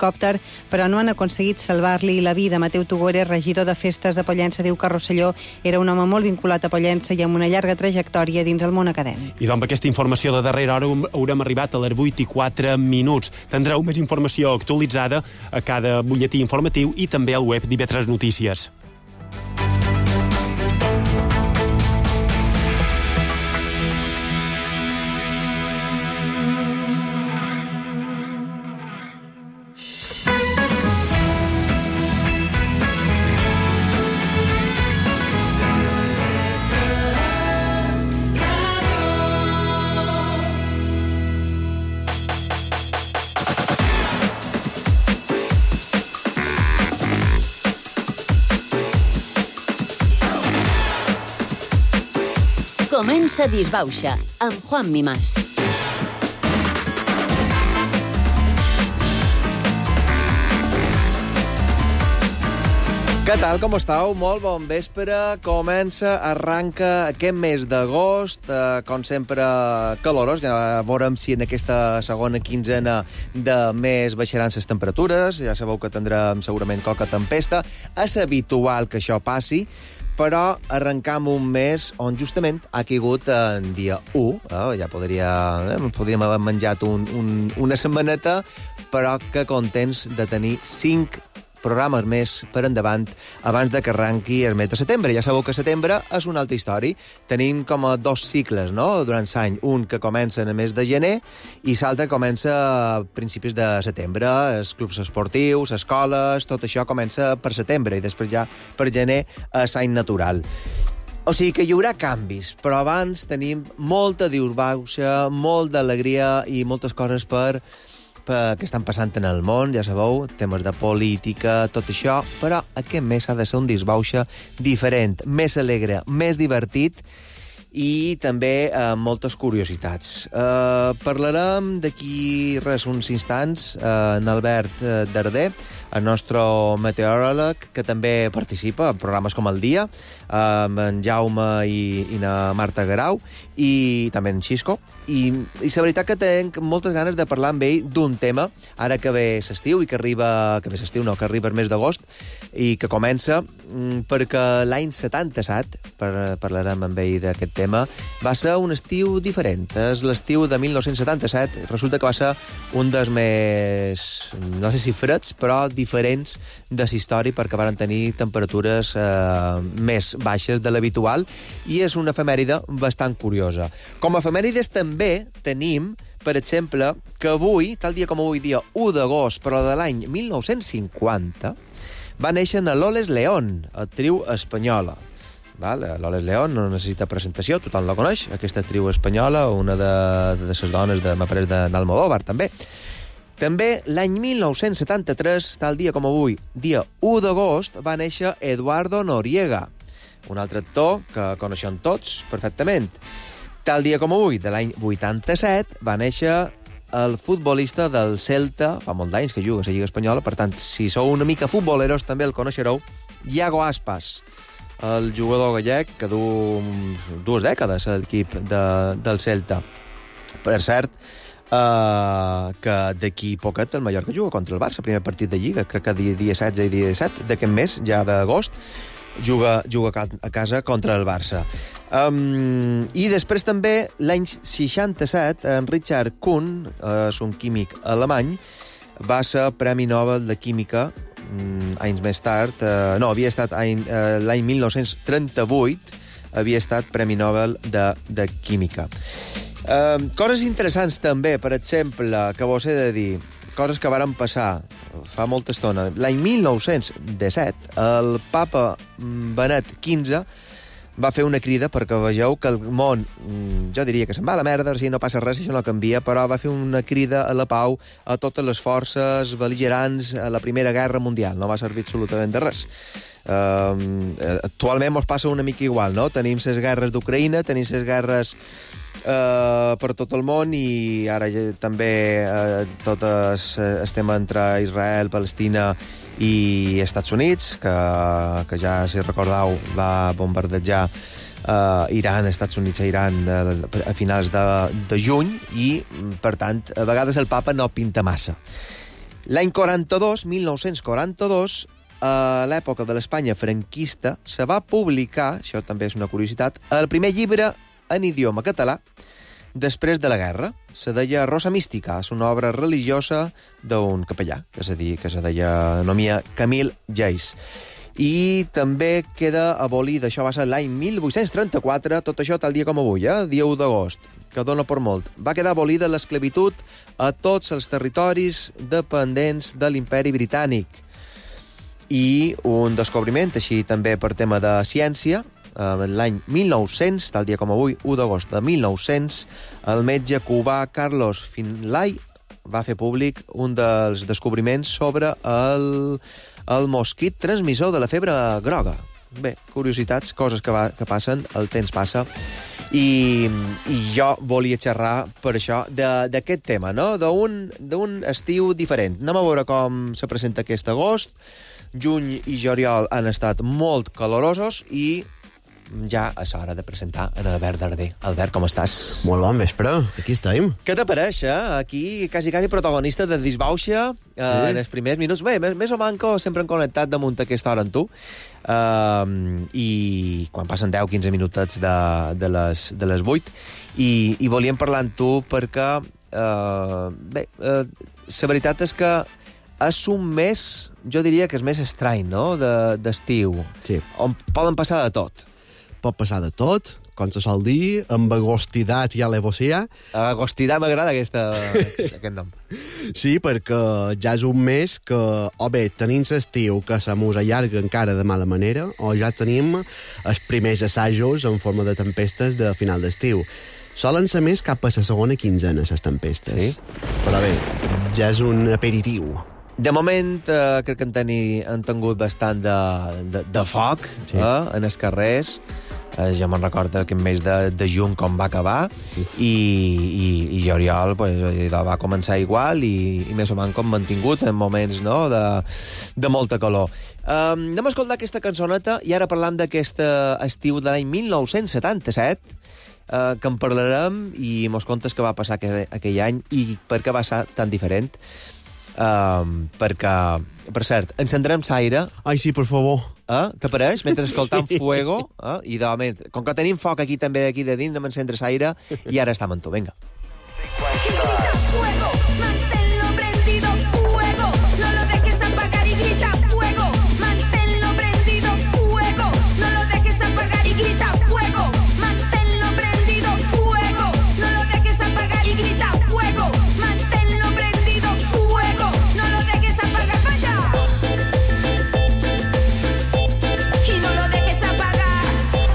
helicòpter, però no han aconseguit salvar-li la vida. Mateu Tugores, regidor de Festes de Pollença, diu que Rosselló era un home molt vinculat a Pollença i amb una llarga trajectòria dins el món acadèmic. I amb aquesta informació de darrera hora haurem arribat a les 8:04. Tindreu més informació actualitzada a cada butlletí informatiu i també al web d'IV3 Notícies. Comença Disbauxa, amb Juan Mimás. Què tal, com estàu? Molt bon vespre. Arranca aquest mes d'agost, com sempre, calorós. Ja veurem si en aquesta segona quinzena de mes baixaran les temperatures. Ja sabeu que tindrem segurament qualque tempesta. És habitual que això passi, però arrencam un mes on justament ha caigut en dia 1. Ja podríem haver menjat una setmaneta, però que contents de tenir 5 programes més per endavant abans de que arranqui el mes de setembre. Ja sabeu que setembre és una altra història. Tenim com a 2 cicles, no?, durant l'any. Un que comença en el mes de gener i l'altre comença a principis de setembre. Els clubs esportius, escoles, tot això comença per setembre i després ja per gener és any natural. O sigui que hi haurà canvis, però abans tenim molta disbauxa, molt d'alegria i moltes coses que estan passant en el món, ja sabeu, temes de política, tot això, però aquest mes ha de ser un disbauxa diferent, més alegre, més divertit i també moltes curiositats. Parlarem d'aquí uns instants en Albert Darder, el nostre meteoròleg, que també participa en programes com El Dia, amb en Jaume i na Marta Garau, i també en Xisco. I la veritat que tenc moltes ganes de parlar amb ell d'un tema, ara que ve l'estiu, i que arriba el mes d'agost, i que comença, perquè l'any 77, parlarem amb ell d'aquest tema, va ser un estiu diferent. És l'estiu de 1977, resulta que va ser un dels més, no sé si freds, però diferents de la història, perquè van tenir temperatures més baixes de l'habitual, i és una efemèride bastant curiosa. Com a efemèrides també tenim, per exemple, que avui, tal dia com avui, dia 1 d'agost, però de l'any 1950, va néixer a Loles León, actriu espanyola. Loles León no necessita presentació, tothom la coneix, aquesta actriu espanyola, una de les dones m'apareix d'Almodóvar, també. També l'any 1973, tal dia com avui, dia 1 d'agost, va néixer Eduardo Noriega, un altre actor que coneixem tots perfectament. Tal dia com avui, de l'any 87, va néixer el futbolista del Celta, fa molt d'anys que juga a la Lliga Espanyola, per tant, si sou una mica futboleros, també el coneixereu, Iago Aspas, el jugador gallec que du 2 dècades a l'equip del Celta. Per cert, que d'aquí poquet el Mallorca juga contra el Barça, primer partit de Lliga, crec que dia 16 i dia 17 d'aquest mes, ja d'agost, juga a casa contra el Barça. I després també, l'any 67, en Richard Kuhn, és un químic alemany, va ser Premi Nobel de Química anys més tard. Havia estat l'any 1938, havia estat Premi Nobel de Química. Coses interessants també, per exemple, que vos he de dir, coses que varen passar fa molta estona. L'any 1917, el papa Benet XV va fer una crida perquè vegeu que el món, jo diria que se'n va a la merda, si no passa res, això no canvia, però va fer una crida a la pau a totes les forces bel·ligerants a la Primera Guerra Mundial. No va servir absolutament de res. Actualment ens passa una mica igual, no? Tenim les guerres d'Ucraïna, tenim les guerres per tot el món, i ara també totes estem entre Israel, Palestina i Estats Units, que ja, si recordeu, va bombardejar Iran, Estats Units a Iran a finals de juny, i, per tant, a vegades el papa no pinta massa. L'any 1942, a l'època de l'Espanya franquista, se va publicar, això també és una curiositat, el primer llibre en idioma català després de la guerra. Se deia Rosa Mística, és una obra religiosa d'un capellà, que se deia Camil Geis. I també queda abolida, això va ser l'any 1834, tot això tal dia com avui, dia 1 d'agost, que dona per molt. Va quedar abolida l'esclavitud a tots els territoris dependents de l'Imperi Britànic. I un descobriment, així també per tema de ciència, l'any 1900, tal dia com avui, 1 d'agost de 1900, el metge cubà Carlos Finlay va fer públic un dels descobriments sobre el mosquit transmissor de la febre groga. Bé, curiositats, coses que passen, el temps passa, i jo volia xerrar per això d'aquest tema, no? D'un estiu diferent. Anem a veure com se presenta aquest agost. Juny i juliol han estat molt calorosos i ja és hora de presentar en Albert Darder. Albert, com estàs? Molt bon vespre, aquí estem. Què t'apareix, Aquí, quasi protagonista de Disbauxa, en els primers minuts. Bé, més o manco sempre hem connectat damunt aquesta hora amb tu. I quan passen 10-15 minutets de les 8. I volíem parlar amb tu perquè, la veritat és que és un mes, jo diria que és més estrany, no?, d'estiu. Sí. On poden passar de tot. Pot passar de tot, com se sol dir, amb agostidat ja l'evocia. Agostidat m'agrada aquest nom. Sí, perquè ja és un mes que, o bé, tenim l'estiu que se mos allarga encara de mala manera, o ja tenim els primers assajos en forma de tempestes de final d'estiu. Solen ser més cap a la segona quinzena, les tempestes. Sí? Però bé, ja és un aperitiu. De moment, crec que han tingut bastant de foc, sí, en els carrers. Ja me'n recordo aquest mes de juny com va acabar, i juliol va començar igual i més o menys com mantingut en moments, no?, de molta calor. Anem a escoltar aquesta cançoneta i ara parlam d'aquest estiu de l'any 1977, que en parlarem i mos contes què va passar aquell any i per què va ser tan diferent. Perquè, per cert, encendrem l'aire. Ai, sí, per favor. T'apareix? Mentre escoltam Fuego. I com que tenim foc aquí també aquí de dins, anem a encendre l'aire i ara estem amb tu, vinga. Fuego, manténlo prendido, fuego, no lo dejes apagar y grita fuego, manténlo prendido, fuego, no lo dejes apagar y grita fuego, manténlo prendido, fuego, no lo dejes apagar y grita fuego, manténlo prendido, fuego, no lo dejes apagar, vaya. Y no lo dejes apagar.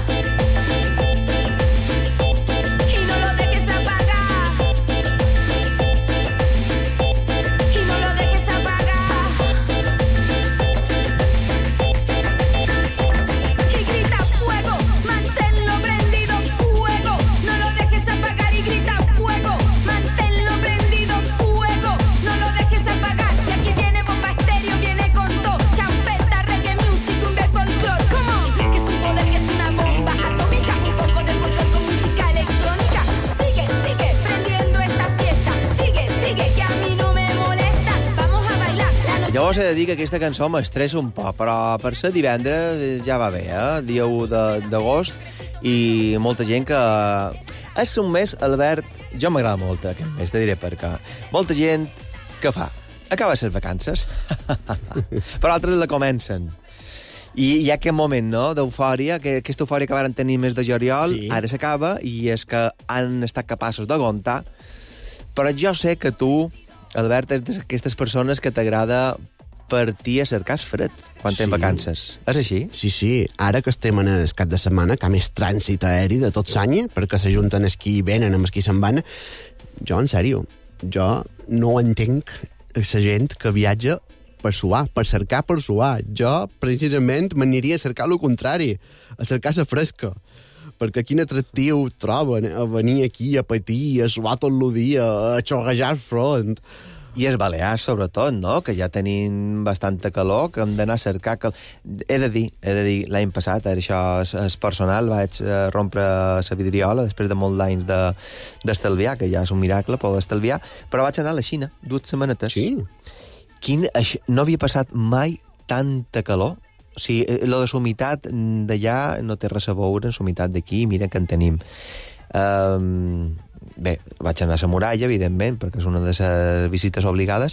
Y no lo dejes apagar. Y no lo dejes apagar. Y grita fuego, manténlo prendido, fuego, no lo dejes apagar y grita fuego, manténlo prendido, fuego, no lo dejes apagar. Y aquí viene Bomba Estéreo, viene con todo, champeta, reggae music, cumbia y folclore, come on, que es un poder, que es una bomba atómica, un poco de folclore con música electrónica. Sigue, sigue prendiendo esta fiesta, sigue, sigue, que a mí no me molesta, vamos a bailar la noche. Llavors he de dir que aquesta cançó m'estressa un poc, però per ser divendres ja va bé, dia 1 d'agost, i molta gent que... És un mes, Albert, jo m'agrada molt aquest mes, te diré per què. Molta gent que fa? Acaba les vacances, però altres la comencen. I hi ha aquest moment, no?, d'eufòria, que aquesta eufòria que varen tenir mes de juliol, Sí. ara s'acaba, i és que han estat capaços d'aguantar. Però jo sé que tu, Albert, és d'aquestes persones que t'agrada partir a cercar el fred quan tens Sí. vacances. És així? Sí, sí. Ara que estem en el cap de setmana, que hi ha més trànsit aeri de tot l'any, perquè s'ajunten els qui venen amb els qui se'n van, jo, en sèrio, jo no entenc la gent que viatja per suar, per cercar per suar. Jo, precisament, m'aniria a cercar el contrari, a cercar la fresca. Perquè quin atractiu troben a venir aquí a patir, a suar tot el dia, a xoguejar el front. I els balears, sobretot, no?, que ja tenim bastanta calor, que hem d'anar a cercar... He de dir, l'any passat, això és personal, vaig rompre la vidriola després de molts anys d'estalviar, que ja és un miracle poder estalviar, però vaig anar a la Xina, 2 setmanetes. Sí. No havia passat mai tanta calor. O sigui, lo de l'humitat d'allà no té res a veure amb l'humitat d'aquí, mira que en tenim. Bé, vaig anar a la muralla, evidentment, perquè és una de les visites obligades,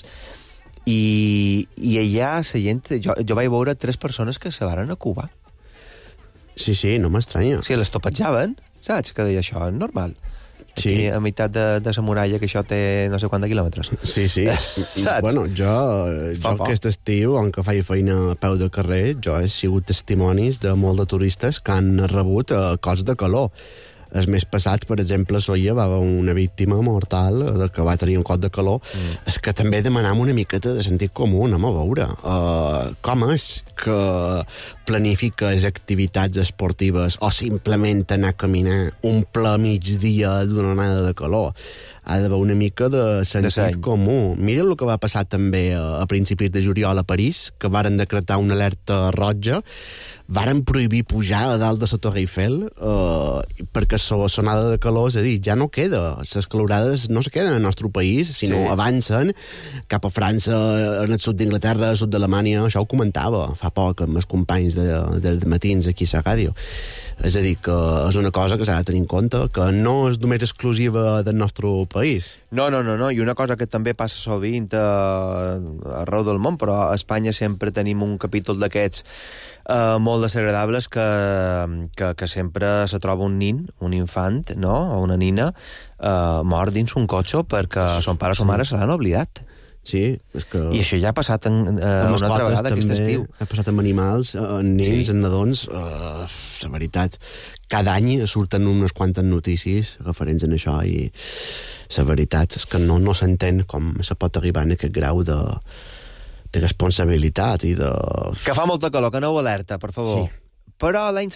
i allà la gent... Jo vaig veure 3 persones que se varen a Cuba. Sí, no m'estranya. Sí, les topatjaven, saps? Que deia això, és normal. Sí. Aquí, a meitat de la muralla, que això té no sé quants quilòmetres. Sí. Saps? Bueno, jo aquest estiu, on que faig feina a peu de carrer, jo he sigut testimonis de molt de turistes que han rebut cops de calor. El mes passat, per exemple, a Soia va haver una víctima mortal que va tenir un cop de calor. És que també demanam una miqueta de sentit comú, anem a veure. Com és que planifiques activitats esportives o simplement anar a caminar un ple migdia d'una onada de calor? Ha d'haver una mica de sentit comú. Mira el que va passar també a principis de juliol a París, que varen decretar una alerta roja, varen prohibir pujar a dalt de la Torre Eiffel perquè la sonada de calor, és a dir, ja no queda. Les calorades no se queden al nostre país, sinó avancen cap a França, en el sud d'Inglaterra, el sud d'Alemanya. Això ho comentava fa poc amb els companys de matins aquí a la ràdio. És a dir, que és una cosa que s'ha de tenir en compte, que no és només exclusiva del nostre país. No, i una cosa que també passa sovint arreu del món, però a Espanya sempre tenim un capítol d'aquests molt desagradables que sempre se troba un nin, un infant, no?, o una nina mort dins un cotxe perquè son pare o son mare se l'han oblidat. Sí, és que... I això ja ha passat una altra vegada aquest estiu. Ha passat amb animals, amb nens, amb nadons. La veritat, cada any surten unes quantes notícies referents a això i la veritat és que no s'entén com se pot arribar a aquest grau de responsabilitat i de... Que fa molta calor, que no ho alerta, per favor. Sí. Però l'any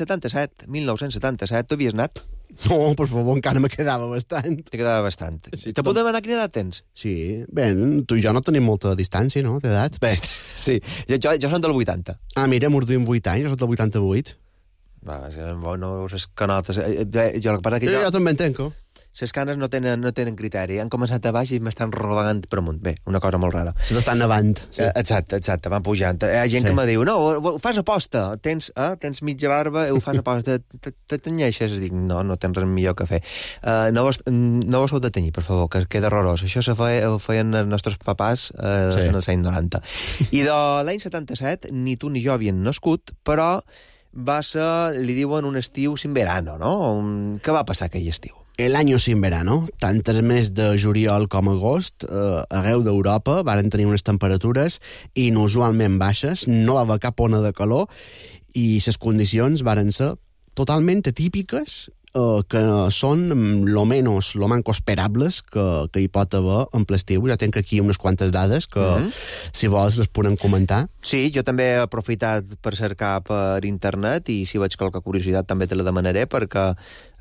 1977, tu havies anat? No, per favor, encara me quedava bastant. Te quedava bastant. Sí, Te podem anar a quina edat tens? Sí, bé, tu i jo no tenim molta distància, no?, d'edat. Bé, sí, jo soc del 80. Ah, mira, mordim 8 anys, jo soc del 88. Va, no veus canotes. Jo el que passa que Jo també entenc. Les canes no tenen criteri. Han començat a baix i m'estan robagant per amunt. Bé, una cosa molt rara. Se t'estan nevant. Sí. Exacte, van pujant. Hi ha gent que me diu, no, ho fas aposta. Tens mitja barba, ho fas aposta. Te tenyeixes? Dic, no tens res millor que fer. No vos heu de tenyir, per favor, que queda horrorós. Això ho feien els nostres papàs en els anys 90. I de l'any 77, ni tu ni jo havien nascut, però va ser, li diuen, un estiu sin verano, no? Què va passar aquell estiu? El año sin verano, tant el mes de juliol com agost, arreu d'Europa varen tenir unes temperatures inusualment baixes, no va haver cap ona de calor i les condicions varen ser totalment atípiques, que són lo manco esperables que hi pot haver en l'estiu. Ja tenc aquí unes quantes dades que, si vols, les podem comentar. Sí, jo també he aprofitat per cercar per internet i si veig qualque curiositat també te la demanaré perquè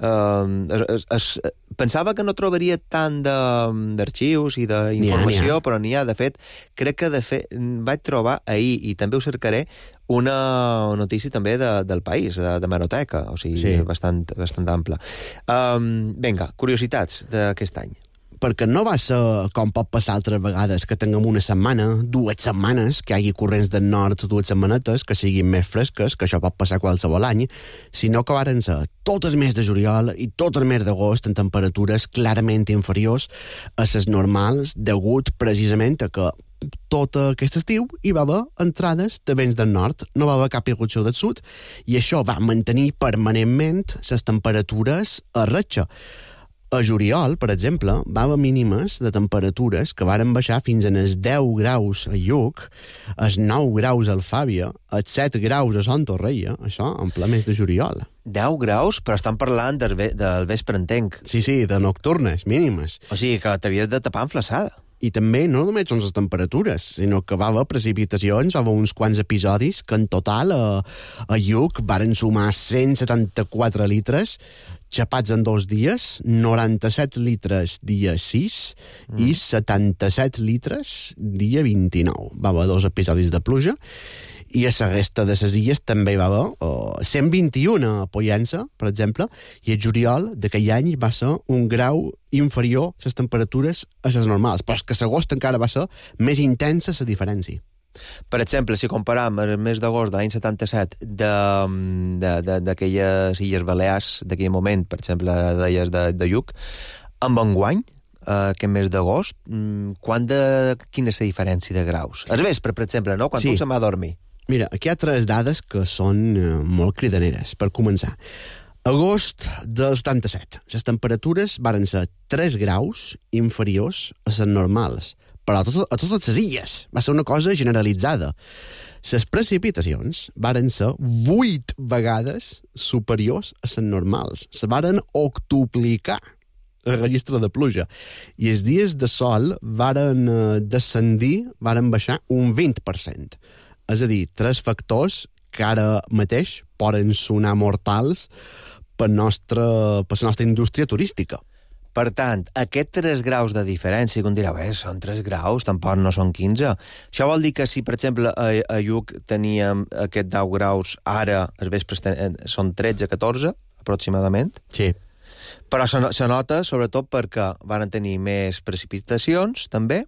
pensava que no trobaria tant d'arxius i d'informació, però n'hi ha. De fet, crec que vaig trobar ahir, i també ho cercaré, una notícia també del país, de Hemeroteca, o sigui, bastant ampla. Vinga, curiositats d'aquest any. Perquè no va ser, com pot passar altres vegades, que tinguem una setmana, 2 setmanes, que hi hagi corrents del nord 2 setmanetes, que siguin més fresques, que això pot passar qualsevol any, sinó que varen ser tot el mes de juliol i tot el mes d'agost en temperatures clarament inferiors a les normals, degut precisament a que tot aquest estiu hi va haver entrades de vents del nord, no va haver cap irrupció del sud, i això va mantenir permanentment les temperatures a ratxa. A juliol, per exemple, va haver mínimes de temperatures que varen baixar fins a els 10 graus a Lluc, els 9 graus a Alfàbia, els 7 graus a Sant Torreia, això en ple mes de juliol. 10 graus? Però estan parlant del vespre, entenc. Sí, de nocturnes, mínimes. O sigui, que t'havies de tapar amb flaçada. I també no només són les temperatures, sinó que va haver precipitacions, va haver uns quants episodis que en total a Lluc varen sumar 174 litres, xapats en 2 dies, 97 litres dia 6 i 77 litres dia 29. Va haver 2 episodis de pluja I a la resta de les illes també hi va haver 121 a Pollença, per exemple, i el juliol d'aquell any va ser un grau inferior a les temperatures a les normals, però és que l'agost encara va ser més intensa la diferència. Per exemple, si comparam el mes d'agost de l'any 77 d'aquelles Illes Balears, d'aquell moment, per exemple, d'elles de Lluc, amb enguany, aquest mes d'agost, quina és la diferència de graus? Al vespre, per exemple, no? Quan Sí. tu se'n va a dormir. Mira, aquí hi ha 3 dades que són molt cridaneres. Per començar, agost del 77. Les temperatures varen ser 3 graus inferiors a les normals, però a totes les illes. Va ser una cosa generalitzada. Les precipitacions varen ser 8 vegades superiors a les normals. Se varen octuplicar el registre de pluja. I els dies de sol varen descendir, varen baixar un 20%. És a dir, 3 factors que ara mateix poden sonar mortals per la nostra indústria turística. Per tant, aquests 3 graus de diferència, que un dirà, són 3 graus, tampoc no són 15. Això vol dir que si, per exemple, a Lluc teníem aquests 10 graus, ara, als vespres, són 13-14, aproximadament. Sí. Però se nota, sobretot, perquè van tenir més precipitacions, també,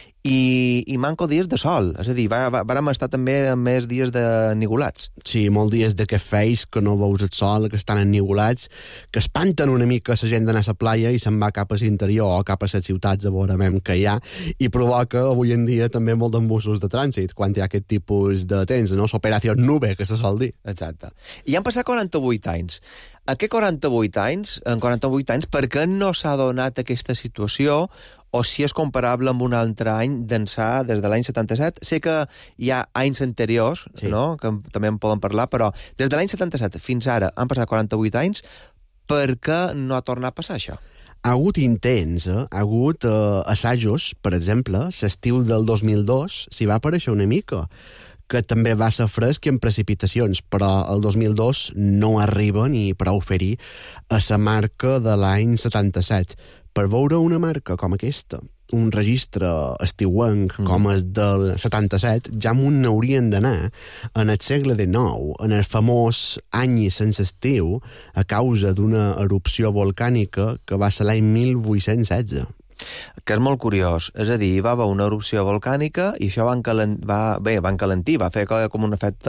i manco dies de sol. És a dir, vàrem estar també amb més dies de nigulats. Sí, molts dies de cafès que no veus el sol, que estan ennigulats, que espanten una mica la gent d'anar a la playa i se'n va cap a l'interior o cap a les ciutats a veure que hi ha, i provoca avui en dia també molt d'embussos de trànsit, quan hi ha aquest tipus de temps, no? L'operació nube, que se sol dir. Exacte. I han passat 48 anys. Aquests 48 anys, per què no s'ha donat aquesta situació, o si és comparable amb un altre any d'ençà des de l'any 77? Sé que hi ha anys anteriors, Sí. no?, que també en poden parlar, però des de l'any 77 fins ara han passat 48 anys, per què no ha tornat a passar això? Ha hagut intents, ha hagut assajos, per exemple, l'estiu del 2002 s'hi va aparèixer una mica, que també va ser fresc i amb precipitacions, però el 2002 no arriba ni prou fer-hi a la marca de l'any 77. Per veure una marca com aquesta, un registre estiuenc com el del 77, ja m'ho n'haurien d'anar en el segle XIX, en el famós any sense estiu, a causa d'una erupció volcànica que va ser l'any 1816. Que és molt curiós. És a dir, hi va haver una erupció volcànica i això van calentir, va fer com un efecte...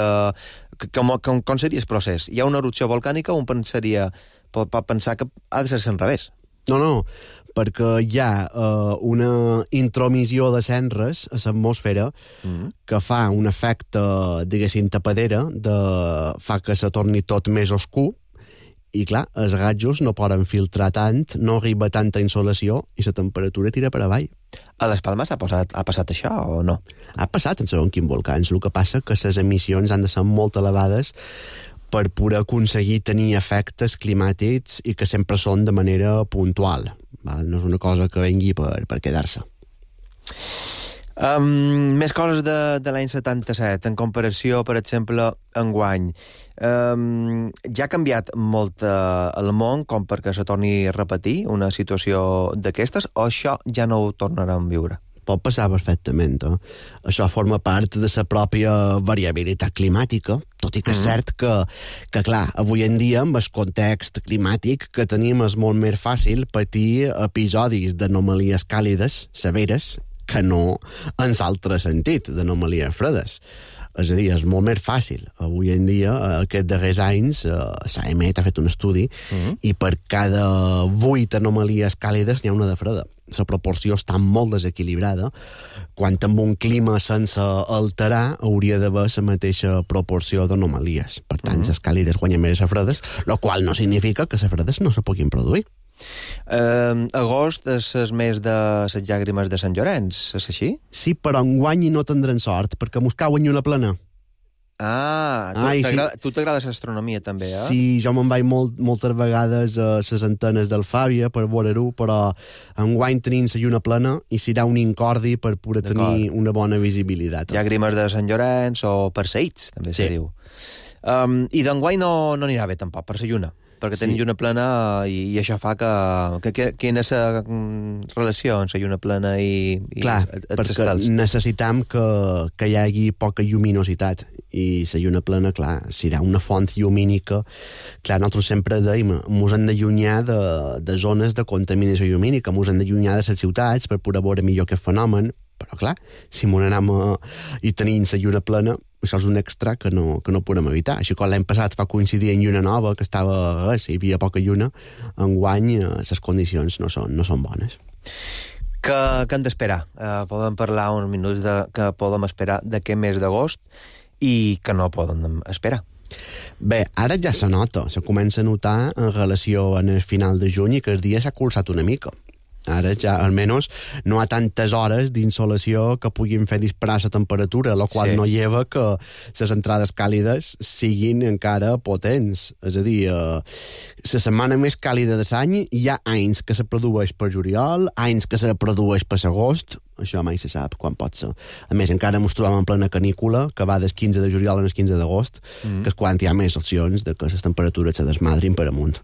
Com seria el procés? Hi ha una erupció volcànica, un pot pensar que ha de ser al revés. No, perquè hi ha una intromissió de cendres a l'atmosfera que fa un efecte, diguéssim, tapadera, fa que se torni tot més oscur, i clar, els rajos no poden filtrar tant, no arriba tanta insolació i la temperatura tira per avall. A les Palmes ha passat això o no? Ha passat en segons quins volcans, el que passa que les emissions han de ser molt elevades per poder aconseguir tenir efectes climàtics i que sempre són de manera puntual. No és una cosa que vengui per quedar-se. Més coses de l'any 77, en comparació, per exemple, enguany. Ja ha canviat molt el món com perquè se torni a repetir una situació d'aquestes, o això ja no ho tornarem a viure? Pot passar perfectament. Això forma part de la pròpia variabilitat climàtica, tot i que és cert que, clar, avui en dia, amb el context climàtic que tenim, és molt més fàcil patir episodis d'anomalies càlides severes que no en l'altre sentit, d'anomalies fredes. És a dir, és molt més fàcil. Avui en dia, aquests darrers anys, l'AEMET ha fet un estudi i per cada 8 anomalies càlides n'hi ha una de freda. La proporció està molt desequilibrada, quan amb un clima sense alterar hauria d'haver la mateixa proporció d'anomalies. Per tant, les càlides guanyen més les fredes, el qual no significa que les fredes no se puguin produir. Agost és el mes de les llàgrimes de Sant Llorenç, és així? Sí, però enguany no tindran sort, perquè mos cauen una plana. Tu t'agrada l'astronomia també, eh? Sí, jo me'n vaig moltes vegades a les antenes del Fàbia per veure-ho, però enguany tenim la lluna plena i serà un incordi per poder tenir una bona visibilitat. Llàgrimes de Sant Llorenç o Perseïts, també se diu. I d'enguany no anirà bé tampoc, per la lluna, perquè tenim lluna plena i això fa que quina és la relació entre la lluna plena i clar, els perquè estels? necessitam que hi hagi poca lluminositat i la lluna plena, clar, serà una font llumínica. Clar, nosaltres sempre dèiem, mos hem d'allunyar de zones de contaminació llumínica, mos hem d'allunyar de les ciutats per poder veure millor aquest fenomen, però clar, si mos anem i tenim la lluna plena, això és un extra que no podem evitar. Així com l'any passat va coincidir en lluna nova, que estava, hi havia poca lluna, enguany les condicions no són bones. Què hem d'esperar? Podem parlar uns minuts que podem esperar d'aquest mes d'agost i que no podem esperar. Bé, ara ja se nota, se comença a notar en relació en el final de juny i que el dia s'ha curçat una mica. Ara ja, almenys, no hi ha tantes hores d'insolació que puguin fer disparar la temperatura, la qual no lleva que les entrades càlides siguin encara potents. És a dir, la setmana més càlida de l'any hi ha anys que se produeix per juliol, anys que se produeix per agost, això mai se sap quan pot ser. A més, encara ens trobem en plena canícula, que va del 15 de juliol al 15 d'agost, que és quan hi ha més opcions de que les temperatures se desmadrin per amunt.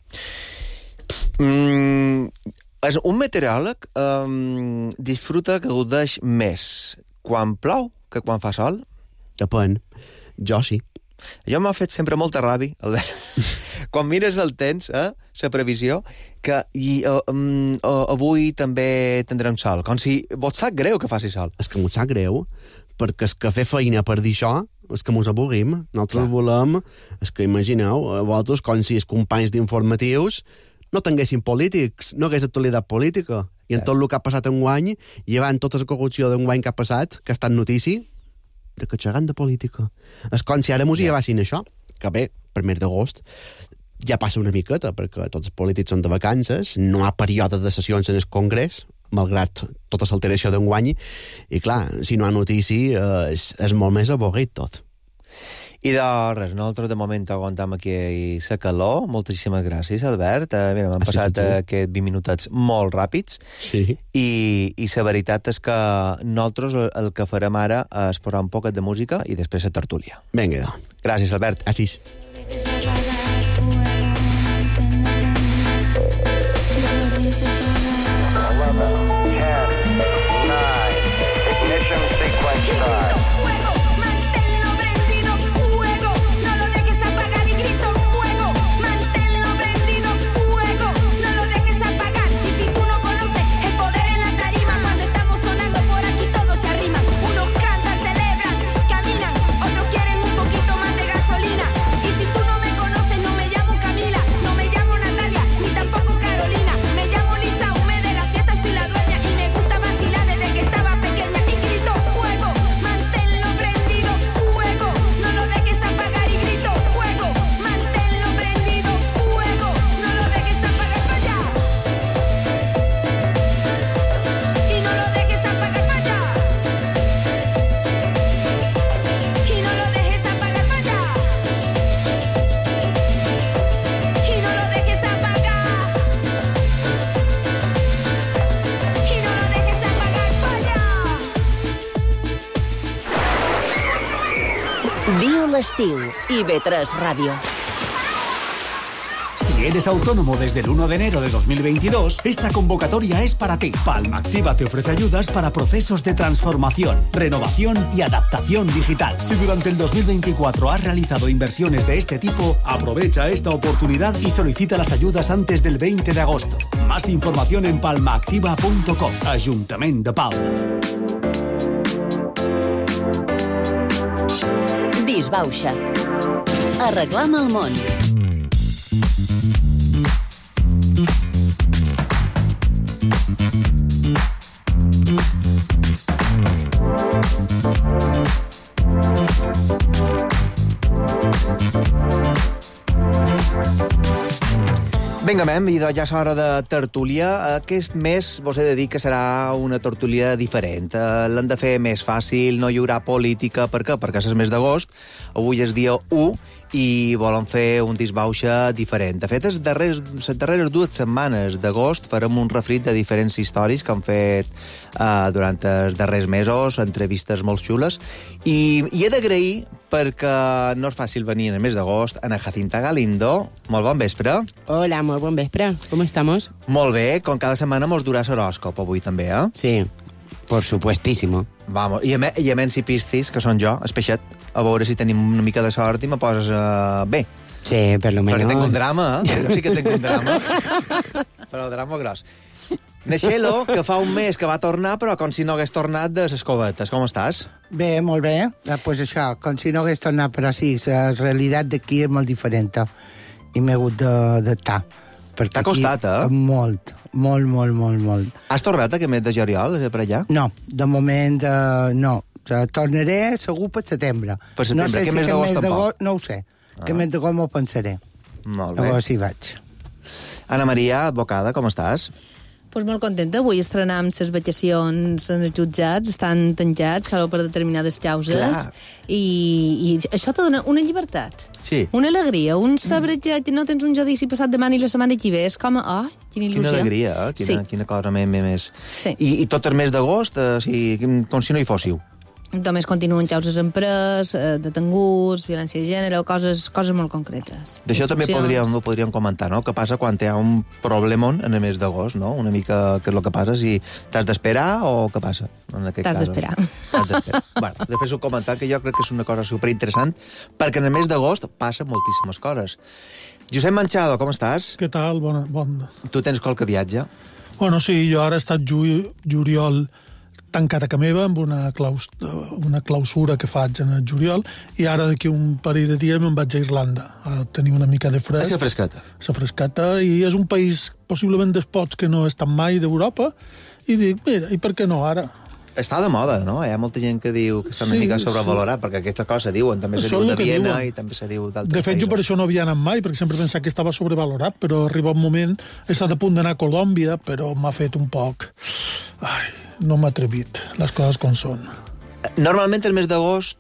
Un meteoròleg disfruta, que gaudeix més quan plou que quan fa sol? Depèn. Jo sí. Allò m'ha fet sempre molta ràbia, Albert. Quan mires el temps, la previsió, que avui també tindrem sol. Com si vos sap greu que faci sol. És que m'ho sap greu, perquè és que fer feina per dir això és que mos avorrim. Nosaltres volem, és que imagineu, vosaltres com si els companys d'informatius no tinguessin polítics, no hagués actualitat política. I en tot el que ha passat enguany, llevant tota la corrupció d'enguany que ha passat, que ha estat notícia, de que xerrant de política. És com si ara mos hi llevassin això, que bé, per mes d'agost, ja passa una miqueta, perquè tots els polítics són de vacances, no hi ha període de sessions en el Congrés, malgrat tota l'alteració d'enguany, i clar, si no hi ha notícia, és molt més avorrit tot. I de res, nosaltres de moment aguantam aquí la calor. Moltíssimes gràcies, Albert. Mira, m'han passat aquests 20 minutets molt ràpids. Sí. I la veritat és que nosaltres el que farem ara és posar un poquet de música i després la tertúlia. Vinga, gràcies, Albert. Asís. Viu l'estiu, IB3 Radio. Si eres autónomo desde el 1 de enero de 2022, esta convocatoria es para ti. Palma Activa te ofrece ayudas para procesos de transformación, renovación y adaptación digital. Si durante el 2024 has realizado inversiones de este tipo, aprovecha esta oportunidad y solicita las ayudas antes del 20 de agosto. Más información en palmaactiva.com. Ayuntamiento de Palma. Disbauxa. Arreglam el món. Vinga, mem, i ja és hora de tertúlia. Aquest mes vos he de dir que serà una tertúlia diferent. L'hem de fer més fàcil, no hi haurà política. Per què? Perquè és el mes d'agost, avui és dia 1, i volen fer un disbauxa diferent. De fet, les darreres 2 setmanes d'agost farem un refrit de diferents històries que han fet durant els darrers mesos, entrevistes molt xules, i he d'agrair, perquè no és fàcil venir en el mes d'agost, Ana Jacinta Galindo. Molt bon vespre. Hola, molt bon vespre. ¿Cómo estamos? Molt bé, com cada setmana mos durà l'horòscop avui també, eh? Sí. Por supuestísimo. Vamos, i a menys si pistis, que són jo, el peixet, a veure si tenim una mica de sort i me poses bé. Sí, per lo menos. Perquè tinc un drama, Jo sí que tinc un drama. Però el drama gros. Neixelo, que fa un mes que va tornar, però com si no hagués tornat de les covetes. Com estàs? Bé, molt bé. Pues això, com si no hagués tornat, però sí, la realitat d'aquí és molt diferent. I m'he hagut d'adaptar. T'ha costat, Molt. Has tornat aquest mes de juliol, per allà? No, de moment no. Tornaré segur per setembre. Per setembre, no sé aquest si mes d'agost tampoc? No ho sé. Aquest mes d'agost m'ho pensaré. Molt bé. A veure si vaig. Ana Maria, advocada, com estàs? Pues molt contenta. Avui estrenam les vacacions en els jutjats, estan tanjats, salvo per determinades causes. Clar. I això te dona una llibertat. Sí. Una alegria, un saber que no tens un judici passat demà ni la setmana que ve. És com, quina il·lusió. Quina alegria, quina cosa més. Sí. I tot el mes d'agost, com si no hi fóssiu. Només continuen causes en pres, detenguts, violència de gènere, coses molt concretes. D'això també podríem comentar, no? Què passa quan hi ha un problemon en el mes d'agost, no? Una mica què és el que passa, si t'has d'esperar o què passa? T'has d'esperar. Bueno, després ho comentar, que jo crec que és una cosa superinteressant, perquè en el mes d'agost passen moltíssimes coses. Josep Manchado, com estàs? Què tal? Bon. Tu tens qualque viatge? Bueno, sí, jo ara he estat juliol tancat a casa meva amb una clausura que faig en el juliol i ara d'aquí un parell de dies me'n vaig a Irlanda a tenir una mica de fresc. A ser frescata. I és un país possiblement dels pocs que no he estat mai d'Europa i dic, mira, i per què no ara? Està de moda, no? Hi ha molta gent que diu que està una mica sobrevalorat, perquè aquesta cosa diuen, també se diu de Viena i també se diu d'altres països. De fet, jo per això no havia anat mai, perquè sempre pensava que estava sobrevalorat, però arriba un moment, he estat a punt d'anar a Colòmbia, però m'ha fet un poc... no m'ha atrevit, les coses com són. Normalment el mes d'agost,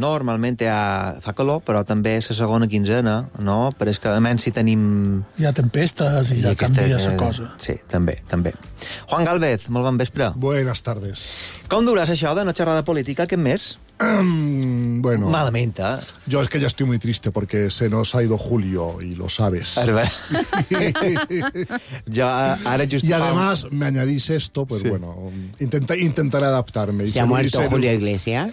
fa calor, però també és la segona quinzena, no? Però és que a menys si tenim... Hi ha tempestes i ja canvia la cosa. Sí, també. Juan Galvez, molt bon vespre. Buenas tardes. Com duràs això de no xerrar de política aquest mes? Bueno... Malament, Yo es que ya estoy muy triste porque se nos ha ido Julio y lo sabes. Y además me añadís esto, pues sí. Bueno, intentaré adaptarme. ¿Se ha muerto Julio Iglesias?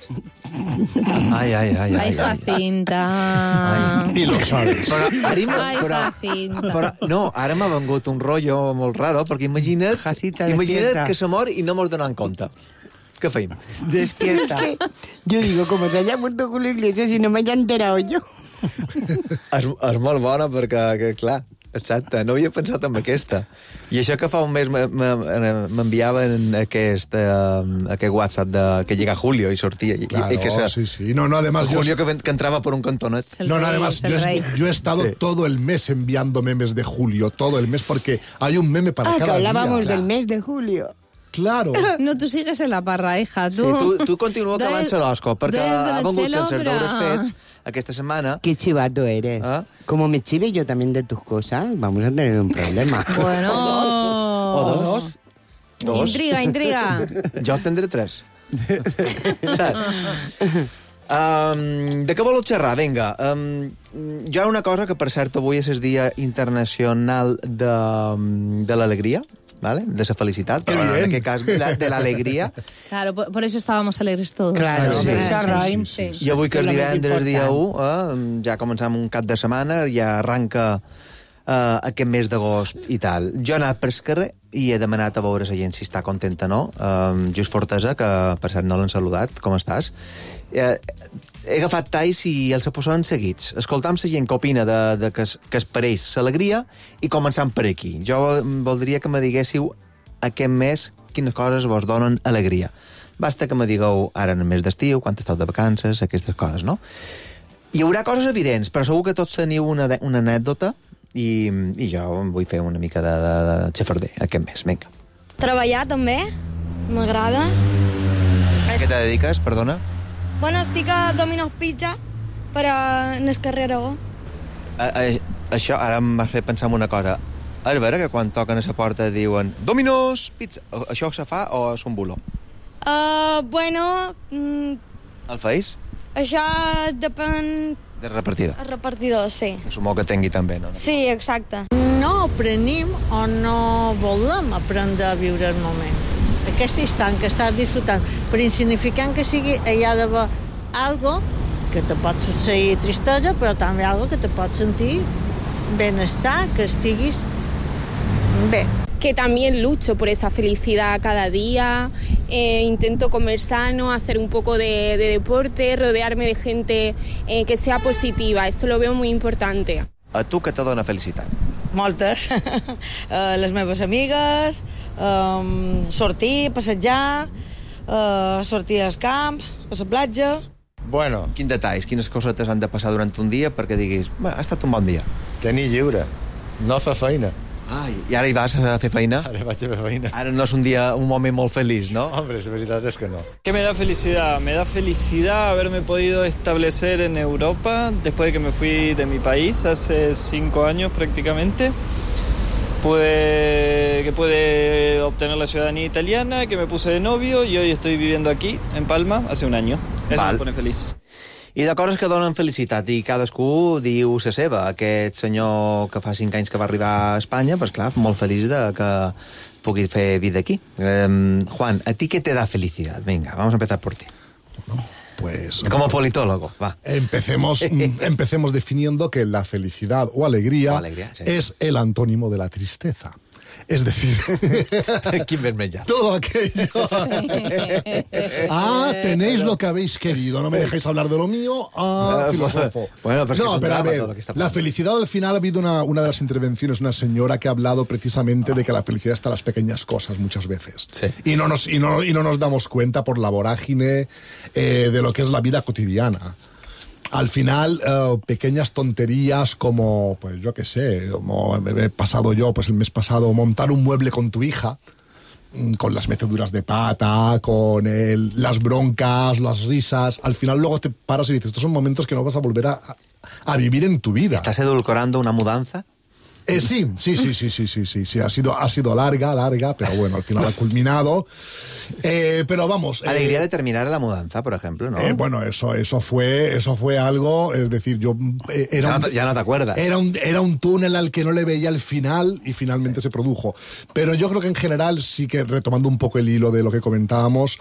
Ay, Jacinta. Y lo sabes. Jacinta. No, ara m'ha vengut un rotllo molt raro, perquè imagina't que se mor i no mos donem compte. ¿Qué feim? Despierta. Es que yo digo, como se haya muerto Julio Iglesias y no me haya enterado yo. És molt bona perquè, clar, exacte, no havia pensat en aquesta. I això que fa un mes m'enviaven aquest WhatsApp que llega Julio y sortia. Claro, sí. No, además... Julio que entraba por un cantonet. Además, yo he estado todo el mes enviando memes de Julio, todo el mes, porque hay un meme para cada día. Que hablábamos del mes de Julio. Claro. No, tu sigues en la parra, hija. Sí, tu continua acabant-se l'osco, perquè ha vengut els deures fets aquesta setmana. Qué chivato eres. Como me chive yo también de tus cosas, vamos a tener un problema. Bueno. O dos. Intriga. Jo tindré 3. Saps? De què voleu xerrar? Vinga. Hi ha una cosa que, per cert, avui és el Dia Internacional de l'Alegria. ¿Vale? De esa felicidad, pero en aquest cas de la alegría. Claro, por eso estábamos alegres todos. Claro, sí. I avui que és divendres, dia 1, ja començam un cap de setmana, ja arranca aquest mes d'agost i tal. Jo he anat per carrer i he demanat a veure la gent si està contenta o no. Just Fortesa, que per cert no l'han saludat, com estàs? He agafat talls i els posaran seguits. Escoltam la gent que opina que es pareix l'alegria i començant per aquí. Jo voldria que me diguéssiu aquest mes quines coses vos donen alegria. Basta que me digueu ara en el mes d'estiu, quan esteu de vacances, aquestes coses, no? Hi haurà coses evidents, però segur que tots teniu una anècdota i jo vull fer una mica de xafarder aquest mes. Vinga. Treballar també, m'agrada. A què te dediques, perdona? Bueno, estic a Domino's Pizza, però en el carrer Aragó. Això ara m'ha fet pensar en una cosa. És vera que quan toquen a la porta diuen Domino's Pizza? Això se fa o és un bulo? Bueno... El feis? Això depèn... Del repartidor. El repartidor, sí. Sumo que tingui també, no? Sí, exacte. No aprenem o no volem aprendre a viure el moment. aquest instant que estàs disfrutant, per insignificant que sigui, hi ha d'haver algo que te pot succeir tristesa, però també algo que te pot sentir benestar, que estiguis bé. Que también lucho por esa felicidad cada día, intento comer sano, hacer un poco de deporte, rodearme de gente que sea positiva. Esto lo veo muy importante. A tu què te dona felicitat? Moltes. Les meves amigues, sortir, passejar, sortir al camp, a la platja. Bueno. Quins detalls, quines cosetes han de passar durant un dia perquè diguis, ha estat un bon dia? Tenir lliure, no fer feina. Ah, i ara hi vas a fer feina? Ara vaig a fer feina. Ara no és un moment molt feliç, ¿no? Hombre, la verdad es que no. ¿Qué me da felicidad? Me da felicidad haberme podido establecer en Europa después de que me fui de mi país hace 5 años prácticamente. Pude obtener la ciudadanía italiana, que me puse de novio y hoy estoy viviendo aquí, en Palma, hace un año. Eso me pone feliz. I de coses que donen felicitat, i cadascú diu la seva. Aquest senyor que fa 5 anys que va arribar a Espanya, pues clar, molt feliç de que pugui fer vida aquí. Juan, ¿a ti qué te da felicidad? Venga, vamos a empezar por ti. Pues, como politólogo, va. Empecemos definiendo que la felicidad o alegría, sí, es el antónimo de la tristeza. Es decir, todo aquello. Tenéis lo que habéis querido, no me dejáis hablar de lo mío, filósofo. Bueno, pero no, pero a ver, la felicidad al final ha habido una de las intervenciones, una señora que ha hablado precisamente de que la felicidad está en las pequeñas cosas muchas veces. Sí. Y no nos damos cuenta por la vorágine de lo que es la vida cotidiana. Al final, pequeñas tonterías como, pues yo qué sé, como he pasado yo, pues el mes pasado, montar un mueble con tu hija, con las meteduras de pata, con las broncas, las risas. Al final luego te paras y dices, estos son momentos que no vas a volver a vivir en tu vida. ¿Estás edulcorando una mudanza? Sí. Ha sido larga, pero bueno, al final ha culminado. Pero vamos. Alegría de terminar la mudanza, por ejemplo, ¿no? Bueno, eso fue algo, es decir, yo ya no te acuerdas. Era un túnel al que no le veía el final y finalmente se produjo. Pero yo creo que en general sí que, retomando un poco el hilo de lo que comentábamos,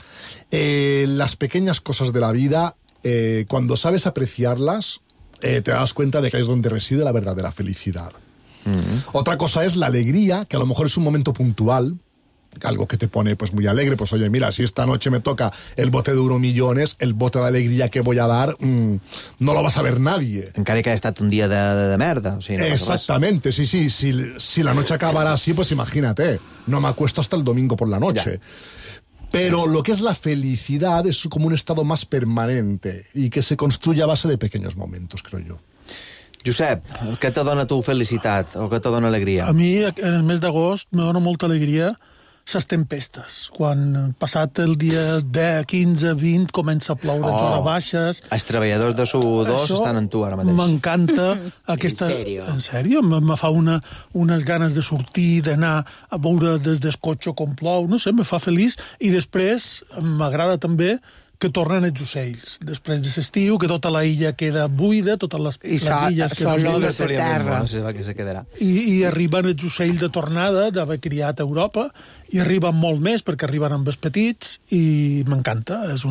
las pequeñas cosas de la vida, cuando sabes apreciarlas, te das cuenta de que ahí es donde reside la verdadera felicidad. Otra cosa es la alegría, que a lo mejor es un momento puntual, algo que te pone pues muy alegre, pues oye, mira, si esta noche me toca el bote de €1.000.000, el bote de alegría que voy a dar, no lo va a saber nadie. Encara que ha estat un dia de merda. O sigui, no exactamente, sí. Si la noche acabara así, pues imagínate, no me acuesto hasta el domingo por la noche. Ya. Pero lo que es la felicidad es como un estado más permanente y que se construye a base de pequeños momentos, creo yo. Josep, què te dona tu felicitat o què te dona alegria? A mi, en el mes d'agost, me dona molta alegria les tempestes. Quan passat el dia 10, 15, 20, comença a ploure en hores baixes. Els treballadors de SU2 estan en tu ara mateix. M'encanta aquesta... En sèrio? Me fa unes ganes de sortir, d'anar a veure des del cotxe com plou, no sé, me fa feliç. I després m'agrada també que tornen els ocells. Després de l'estiu, que tota la illa queda buida, totes les illes queden buides. No sé què se quedarà. I arriben els ocells de tornada, d'haver criat a Europa, i arriben molt més, perquè arriben amb els petits, i m'encanta, és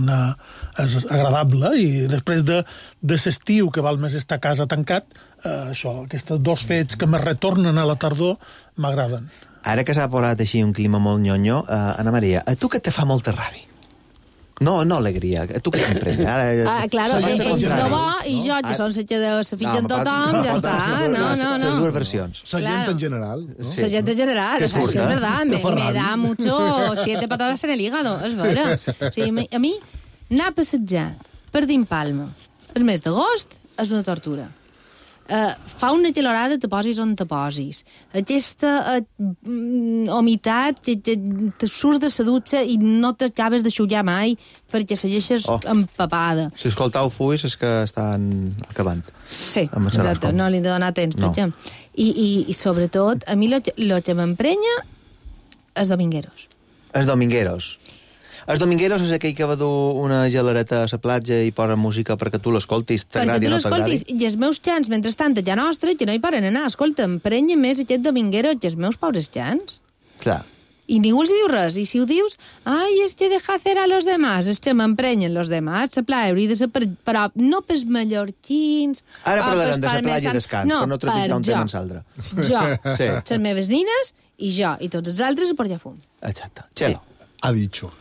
agradable, i després de l'estiu, que val més estar a casa tancat, aquests dos fets que me retornen a la tardor, m'agraden. Ara que s'ha posat així un clima molt nyonyo, Ana Maria, a tu què te fa molta ràbia? No alegria. Tu què t'emprenya? Claro, ell no bo i jo, que són la que se fitxa en tothom, ja està. No. Són dues versions. La gent en general. La gent en general, es verdad. Me da mucho 7 patadas en el hígado, és vera. O sigui, a mi, anar a passejar per dins Palma el mes d'agost és una tortura. Fa una gelorada, te posis on te posis. Aquesta humitat te surts de la dutxa i no t'acabes de xullar mai perquè segueixes empapada. Si escoltau fulls és que estan acabant. Sí, exacte, no li he de donar temps. I sobretot, a mi el que m'emprenya és Domingueros. Els Domingueros. Els Domingueros és aquell que va dur una gelareta a la platja i posa música perquè tu l'escoltis, t'agradi o no t'agradi. I els meus xans, mentrestant, allà nostre, que no hi paren anar. Escolta, emprenya més aquest Dominguero que els meus pobres xans. Clar. I ningú els diu res. I si ho dius, ai, és que deja hacer a los demás, és que m'emprenyen los demás. La playa hauria de ser però no pels mallorquins... Ara parlarem de la playa de descans, per no trepitjar un tema en l'altre. Jo, les meves nines i jo, i tots els altres a portar fum. Exacte. Txelo. Ha dicho.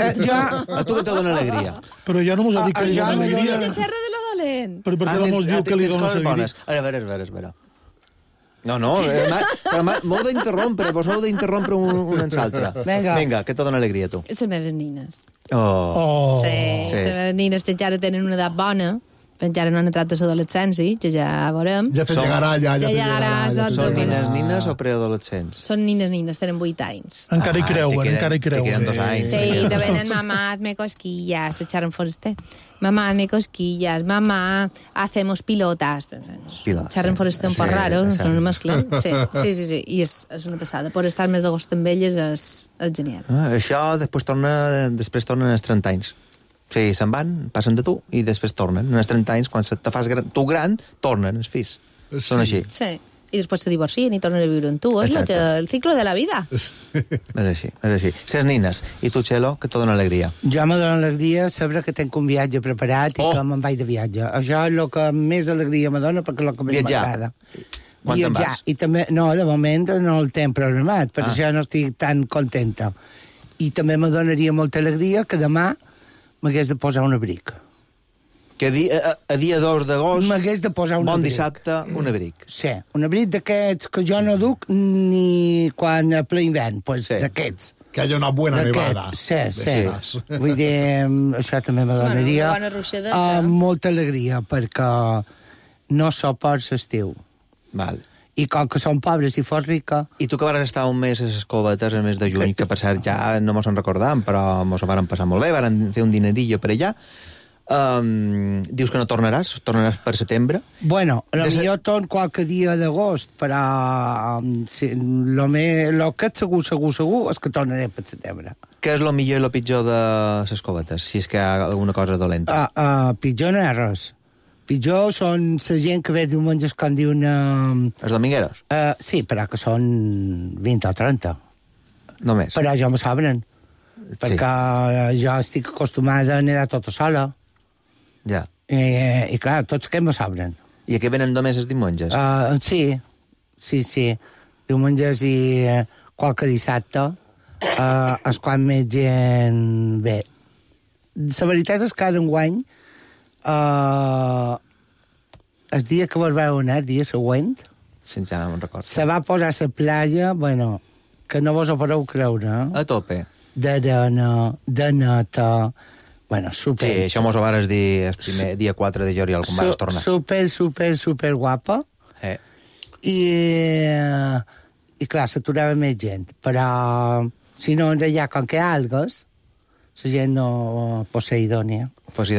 A tu que te dona alegria. Però ja no mos ha dit que li dona alegria. Que xerra de lo dolent. Però per què no mos diu que li dona alegria? A veure. No, m'heu d'interrompre, vos heu d'interrompre un en l'altre. Vinga, que te dona alegria, tu. Les meves nines. Oh. Sí, les meves nines que encara tenen una edat bona, encara no han entrat a l'adolescència, que ja veurem. Ja te llegarà, ja te llegarà. Són nines o preadolescents? Són nines, tenen 8 anys. Encara hi creuen. Te queden 2 anys. Sí, te venen, mamá, hazme cosquillas, eccharon Foreste. Mamá, hazme cosquillas, mamá, hacemos pilotas. Xerren Foreste un poc raro, són una mescla. Sí, i és una passada. Per estar més d'agost amb elles és genial. Això després tornen als 30 anys. Sí, se'n van, passen de tu i després tornen. En els 30 anys, quan te fas tu gran, tornen els fills. Són així. Sí, i després se divorcien i tornen a viure amb tu. És el ciclo de la vida. És així. Ses nines. I tu, Txelo, que te dona alegria? Jo me dona alegria saber que tenc un viatge preparat i que me'n vaig de viatge. Això és el que més alegria me dona perquè és el que més m'agrada. Quan te'n vas? I també, no, de moment no el tenc programat, per això no estic tan contenta. I també me donaria molta alegria que demà m'hagués de posar un abric. Que a dia 2 d'agost, m'hagués de posar un bon abric. Dissabte, un abric. Sí, un abric d'aquests que jo no duc ni quan a ple hivern, pues, d'aquests. Que hi ha una buena nevada. Sí. Vull dir, això també me donaria molta alegria, perquè no soport l'estiu. Val. I com que som pobres i fos rica... I tu que vas estar un mes a les Covetes, el mes de juny, que per cert ja no mos en recordam, però mos ho varen passar molt bé, varen fer un dinerillo per allà. Dius que no tornaràs? Tornaràs per setembre? Bueno, potser torn qualque dia d'agost, però lo que és segur és que tornaré per setembre. Què és el millor i el pitjor de les Covetes, si és que hi ha alguna cosa dolenta? Pitjor no hi ha res. Pitjor són la gent que ve diumenges quan diuen... Els domingueros? Sí, però que són 20 o 30. Només? Però ja m'ho saben. Perquè jo estic acostumada a nedar tota sola. Ja. I clar, tots que m'ho saben. I aquí venen només els diumenges? Sí. Diumenges i qualque dissabte és quan més gent ve. La veritat és que ara enguany el dia que vos vau anar, el dia següent, sí, ja no me'n recordo. Se va posar a la platja, bueno, que no vos ho podeu creure. A tope. D'arena, de neta... Bueno, super... Sí, això mos ho vares dir el primer dia 4 de juliol, quan vas tornar. Super guapa. I clar, s'aturava més gent. Però, si no, allà, com que hi ha algues, la gent no... Poseidònia.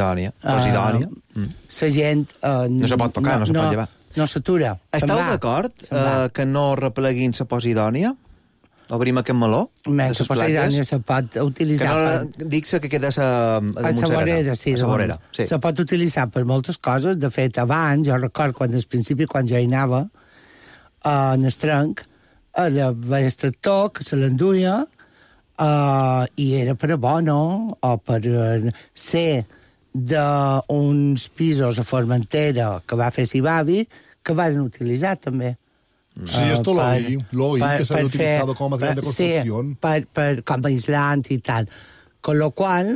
La gent... no se pot tocar, no se pot llevar. No s'atura. Esteu d'acord que no repleguin la Posidònia? Obrim aquest meló? La Posidònia se pot utilitzar... Dic que queda a Montserrat. A la vorera. Se pot utilitzar per moltes coses. De fet, abans, jo record, al principi, quan jo hi anava, en el trenc, el tractor que se l'enduia i era per abono o per ser d'uns pisos a Formentera que va fer Sibavi, que van utilitzar també. Sí, esto lo oí, que se han utilizado como material de construcción. Sí, com aislant i tal. Con lo cual,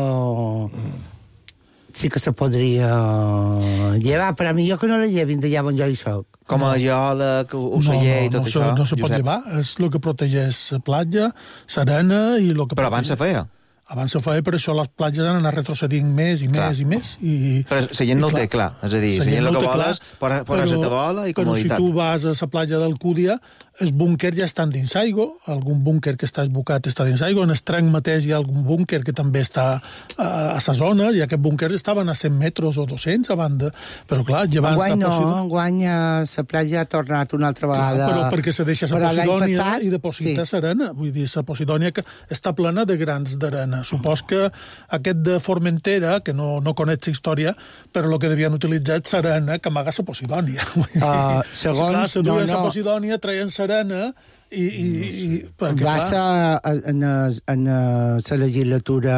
sí que se podria llevar, però millor que no la llevin d'allà on jo hi soc. Com a geòleg, oceller i tot això? No se pot llevar, és el que protegeix la platja, l'arena i el que... Però abans se feia? Abans se feia, per això les platges han anat retrocedint més i més i més. Però la gent no el té clar, és a dir, la gent el que vol és posar-se a tabola i comoditat. Però si tu vas a la platja d'Alcúdia, els búnquers ja estan dins aigua, algun búnquer que està esbocat està dins aigua, en el trenc mateix hi ha algun búnquer que també està a la zona, i aquests búnquers estaven a 100 metres o 200 a banda, però clar, llevant enguany la platja ha tornat una altra vegada. Clar, però perquè se deixa la Posidònia i deposita l'arena, vull dir, la Posidònia que està plena de grans d'arena serena. Supos que aquest de Formentera, que no coneix la història, però el que devien utilitzar és serena, que amaga la Posidònia. Segons... Se duien la Posidònia, traien serena i va ser en la legislatura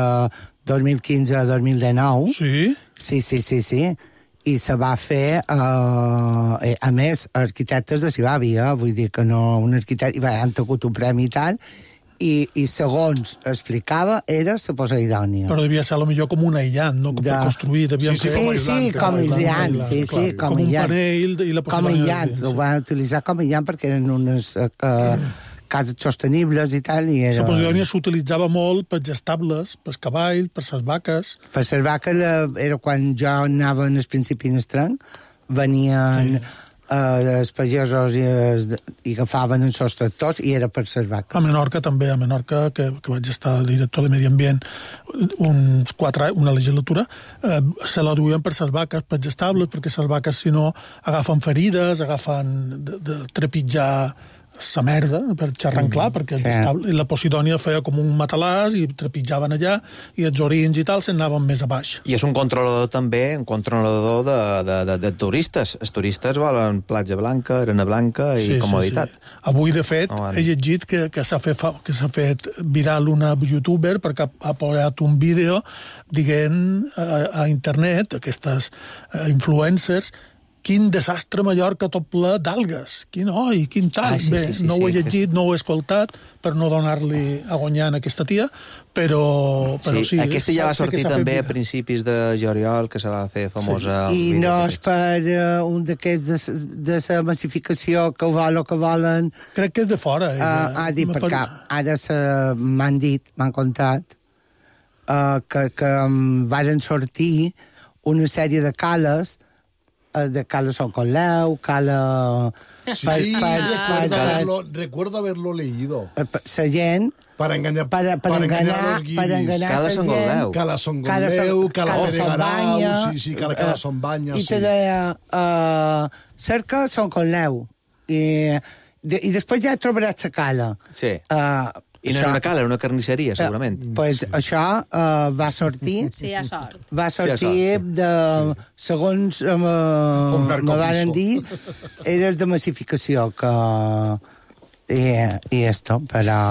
2015-2019. Sí? Sí. I se va fer, a més, arquitectes de Sibàvia, vull dir que no un arquitecte, i han tocut un premi i tal, i segons explicava, era la Posidònia. Però devia ser potser com un aïllant, no? Per construir, devien ser com aïllant, com un panell i la Posidònia. Com aïllant, ho van utilitzar com aïllant perquè eren unes cases sostenibles i tal. La Posidònia s'utilitzava molt per estables, per cavall, per les vaques. Per les vaques era quan jo anava en el principi en el tren, venien els pagesos i agafaven els seus tractors i era per les vaques. A Menorca també, que vaig estar director de Medi Ambient uns 4 anys, una legislatura, se la duien per les vaques, per estables, perquè les vaques, si no, agafen ferides, agafen de trepitjar la merda, per xarranclar, perquè la Posidònia feia com un matalàs i trepitjaven allà, i els orins i tal se'n anaven més a baix. I és un controlador també, un controlador de turistes. Els turistes volen platja blanca, arena blanca i comoditat. Sí. Avui, de fet, he llegit que s'ha fet viral una youtuber perquè ha posat un vídeo dient a internet, aquestes influencers, quin desastre Mallorca tot ple d'algues. Quin tal. Bé, no ho he llegit, no ho he escoltat, per no donar-li a guanyar a aquesta tia, però sí. Aquesta ja va sortir també a principis de juliol, que se va fer famosa... I no és per un d'aquests de la massificació que volen... Crec que és de fora. Perquè ara m'han contat que varen sortir una sèrie de cales de Cala Son Conleu, Cala... Sí, recuerdo haberlo leído. La gent... Para engañar a los guiris. Cala Son Conleu. Cala Son Conleu, Cala de Garau, sí, Cala Son Banya, I te deia, cerca Son Conleu. I després ja trobaràs la cala. Sí. I no era una cala, era una carnisseria, segurament. Pues això va sortir... Sí, a sort. Va sortir de... Segons me varen dir, era de massificació, que... I esto, però...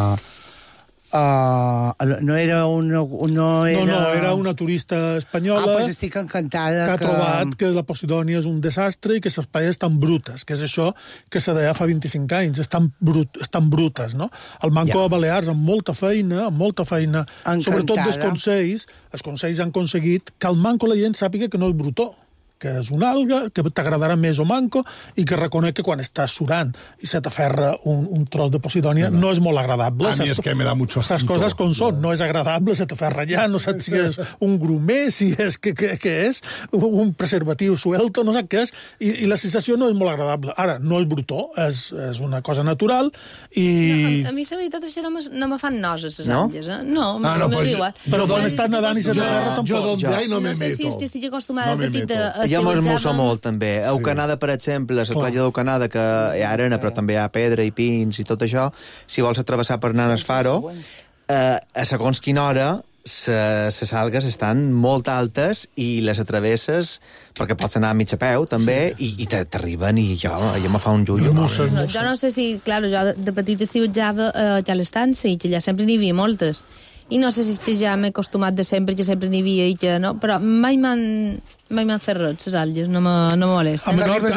no era una... No, era una turista espanyola... pues estic encantada que ha trobat que la Posidònia és un desastre i que les paies estan brutes, que és això que se deia fa 25 anys, estan brutes, no? El Manco de Balears, amb molta feina, encantada. Sobretot dels consells, els consells han aconseguit que al Manco la gent sàpiga que no és brutó, que és una alga, que t'agradarà més o manco, i que reconec que quan estàs surant i se t'aferra un tros de Posidònia no és molt agradable. A mi és que me da mucho asco. Les coses com són, no és agradable, se t'aferra allà, no saps si és un grumer, si és què és, un preservatiu suelto, no saps què és, i la sensació no és molt agradable. Ara, no és brutó, és una cosa natural, i... A mi, la veritat, això no me fan nosa, les alges, eh? No, m'és igual. Però quan estàs nedant i se t'aferra, tampoc. Jo donde hay no me meto. No sé si estic acostumada de petita. Jo m'esmusso molt, també. A Eucanada, per exemple, la platja d'Eucanada, que hi ha arena, però també hi ha pedra i pins i tot això, si vols atravessar per anar al Faro, a segons quina hora les algues estan molt altes i les travesses, perquè pots anar a mig a peu, també, i t'arriben, i jo me fa un llullo. Jo no sé si, clar, jo de petit estiutjava a l'Estança i que allà sempre n'hi havia moltes. I no sé si és que ja m'he acostumat de sempre, que sempre n'hi havia i que no, però mai m'han fet res, les alges, no me molesten.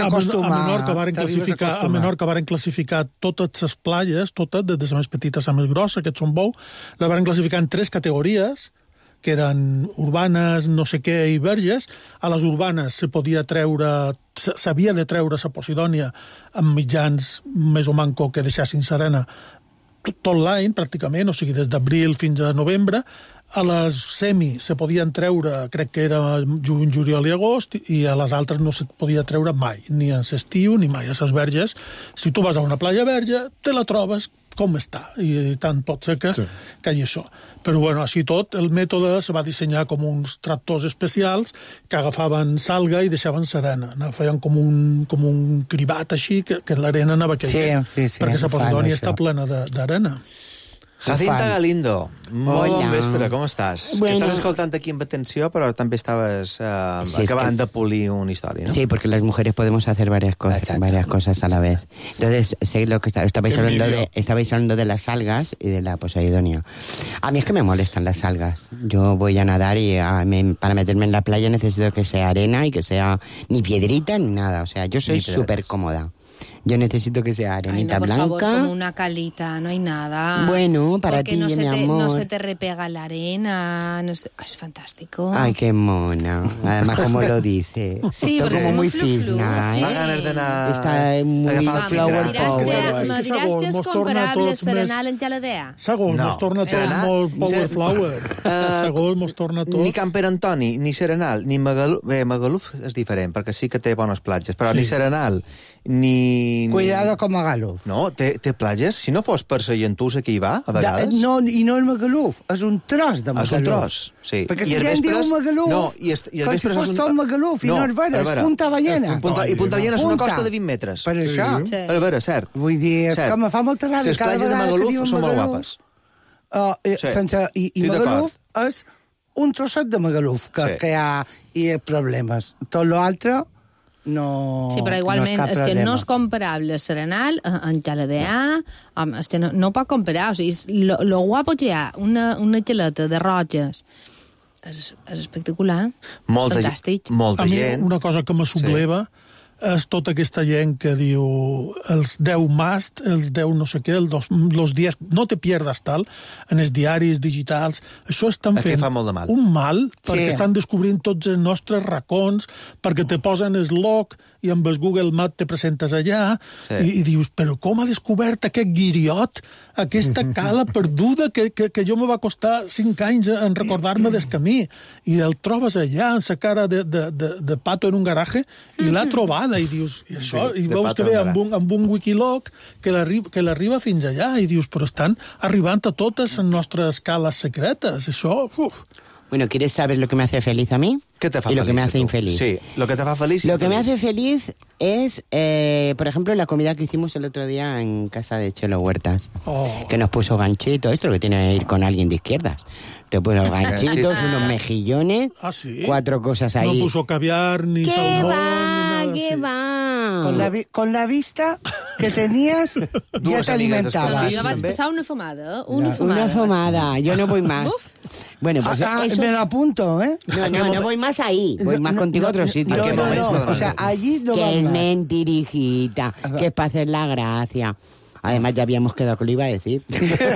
A Menorca varen classificar totes les playes, totes, des de la més petita a la més grossa, aquest són bou, la varen classificar en 3 categories, que eren urbanes, no sé què, i verges. A les urbanes s'havia de treure la Posidònia amb mitjans més o manco que deixassin serena tot l'any, pràcticament, o sigui, des d'abril fins a novembre. A les semi se podien treure, crec que era juny, juliol i agost, i a les altres no se podia treure mai, ni en l'estiu ni mai a les verges. Si tu vas a una playa verge, te la trobes com està, i tant pot ser que hi hagi això. Però, bueno, així tot, el mètode se va dissenyar com uns tractors especials que agafaven salga i deixaven serena. Feien com un cribat així, que l'arena anava caient, perquè la Posidònia està plena d'arena. Jacinta Galindo, molt Hola. bon vespre, com estàs? Bueno. Que estàs escoltant aquí amb atenció, però també estaves Sí, acabant es que- de polir una història, ¿no? Sí, porque las mujeres podemos hacer varias cosas a la vez. Entonces, sé lo que estabais hablando de las algas y de la Poseidonia. A mí es que me molestan las algas. Yo voy a nadar y para meterme en la playa necesito que sea arena y que sea ni piedrita ni nada. O sea, yo soy súper cómoda. Yo necesito que sea Ay, arenita no, por blanca. favor, como una calita, no hay nada. Bueno, para Porque ti, no mi amor. no se te repega la arena. Es fantástico. Ay, qué mona. Además, como lo dice. Sí, Está porque como es muy muy flu-flu, fisna, sí. ¿eh? Fa ganes d'anar Está muy agafar el flower tindrà. power. No diràs que és mos torna comparable tots Serenal en Jaladea? Segon, No. mos torna tot Serenal- molt power flower. Segon, mos torna tot... Ni Camper Antoni, ni Serenal, ni Magaluf... Bé, Magaluf és diferent, perquè sí que té bones platges, però Sí. ni Serenal, ni... Cuidado con Magaluf. No, té platges. Si no fos per la gentussa que hi va, a vegades... No, i no el Magaluf, és un tros de És Magaluf. un tros, sí. Perquè I si els la gent diu vespres- Magaluf, no, i els com si fos tot Magaluf, i no és vera, és Punta Ballena. I Punta Ballena és una Punta. costa de 20 metres. Per això. Sí. És vera, cert. Vull dir, és Cert. que me fa molta ràbia. Les Cada platges de vegada que Magaluf diuen són molt Magaluf, guapes. Sí. sense, I Estic Magaluf és un trosset de Magaluf que hi ha i problemes. Tot l'altre no... Sí, però igualment, no és, és que problema. no és comparable Serenal en Jaladea, és que no pot comparar. O sigui, lo guapo que hi ha, una geleta de roges, és espectacular, fantàstic. A mi una cosa que me subleva és tota aquesta gent que diu els 10 mast, els 10 no sé què, los 10, no te pierdas tal, en els diaris digitals, això estan És que fent fa molt de mal. un mal, perquè Sí. estan descobrint tots els nostres racons, perquè te posen el log i amb el Google Maps te presentes allà, Sí. i dius, però com ha descobert aquest guiriot, aquesta cala perduda que jo me va costar 5 anys en recordar-me del camí, i el trobes allà, amb sa cara de pato en un garaje, i l'ha trobada, i dius, i això, Sí, i de veus pato que en ve un amb un wikilog que l'arriba fins allà, i dius, però estan arribant a totes les nostres cales secretes, això, uf. Bueno, ¿quieres saber lo que me hace feliz a mí? ¿Qué te fa y lo que feliz me a hace tú? infeliz. Sí, lo que te fa feliz. Lo que me hace feliz es, por ejemplo, la comida que hicimos el otro día en casa de Chelo Huertas, que nos puso ganchitos, esto es lo que tiene que ir con alguien de izquierdas. Te puso ganchitos, unos mejillones, 4 cosas ahí. No puso caviar, ni ¿Qué salmón, va? ni nada ¿Qué así. va? Con la vista que tenías, ya te alimentabas. Jo vaig passar una fumada, Una fumada, yo no voy más. Bueno, pues eso... Me lo apunto, ¿eh? No voy más ahí, voy más contigo a otro sitio. No, o sea, allí no que vas es más. mentirijita, que es para hacer la gracia. Además, ya habíamos quedado que lo iba a decir.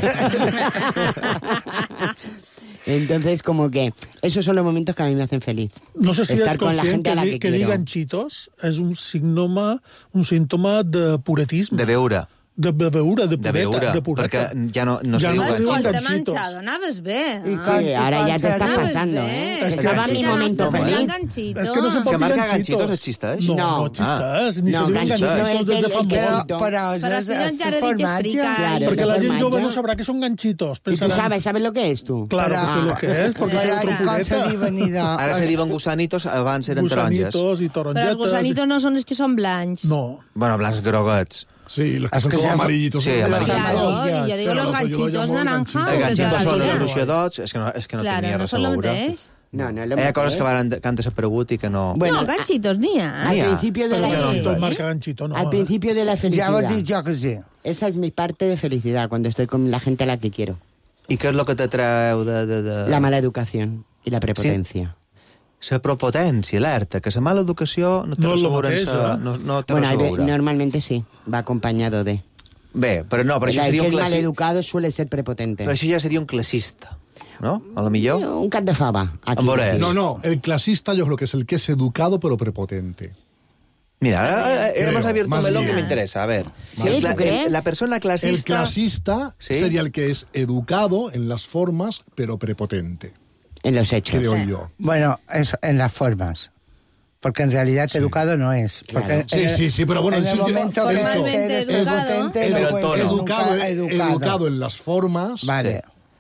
Entonces, como que esos son los momentos que a mí me hacen feliz. No sé si estar ets con la conscient gente a la que que dir quiero. ganchitos és un símptoma de puretisme. De veure. De veure, de De pureta. veure, de pureta. perquè ja no Ja se diu no se diuen Escolta, ganchitos. Manchado, anaves bé. Sí, ahora ya te estás Anaves pasando, bé. ¿eh? És que Estaba en mi momento feliz. És que no se pot Se dir marca ganchitos. ganchitos, existeix? No, No. no existeix. Ni No, se diuen ganchitos ganchitos és des de el fa que molt. Però- Però si ja ens ha dit explicar. Claro, Perquè la gent formatge. jove no sabrà que són ganchitos. ¿Y tú Pensaran, sabes lo que es tú? Claro que sé lo que és, perquè soy otro pureta. Ara se diuen gusanitos, abans eren taronges. Gusanitos i Però els tarongetes. gusanitos no són els que són blancs. No. Bueno, blancs groguets. Sí, los que son que como ya- amarillitos. Sí, amarillitos. Claro, y yo digo Pero los lo que yo ganchitos llamo naranja ganchitos. de Ganchitos toda la són els vida. ruixadots, és que no Claro, tenia no res a són el veure. mateix. No, no, Hi ha coses que han desaparegut i que no... Bueno, No, ganchitos n'hi ha. al Mira, principio de Però la ganchito, Sí. marca ganchito, no. Al principio de la Ja felicidad. ho dic jo que sí. Esa es mi parte de felicidad, cuando estoy con la gente a la que quiero. I què és el que t'atreu de... La mala educación y la prepotencia. La prepotència, alerta, que la mala educació no té No res és a lo veure amb mateix, sa- eh? no té Bueno, res a veure. normalmente sí, va acompañado de... Bé, però no, però això el seria que un es classista. maleducado suele ser prepotente. Però això ja seria un classista, no? A lo millor. Un cat de fava. Aquí. Amb veure, No, el clasista yo creo que es el que es educado pero prepotente. Mira, hemos Creo, abierto un más melón bien. que me interesa. A ver, Sí, ¿tú crees? la persona clasista... El clasista Sí. sería el que es educado en las formas pero prepotente. En los hechos. Creo Sí. yo. Bueno, eso, en las formas. Porque en realidad educado no es. Porque Claro. Sí, pero bueno, en sí, el momento que formalmente eres educado. prepotente, Pero no el puedes tono. ser Educado, nunca educado. educado en las formas Vale.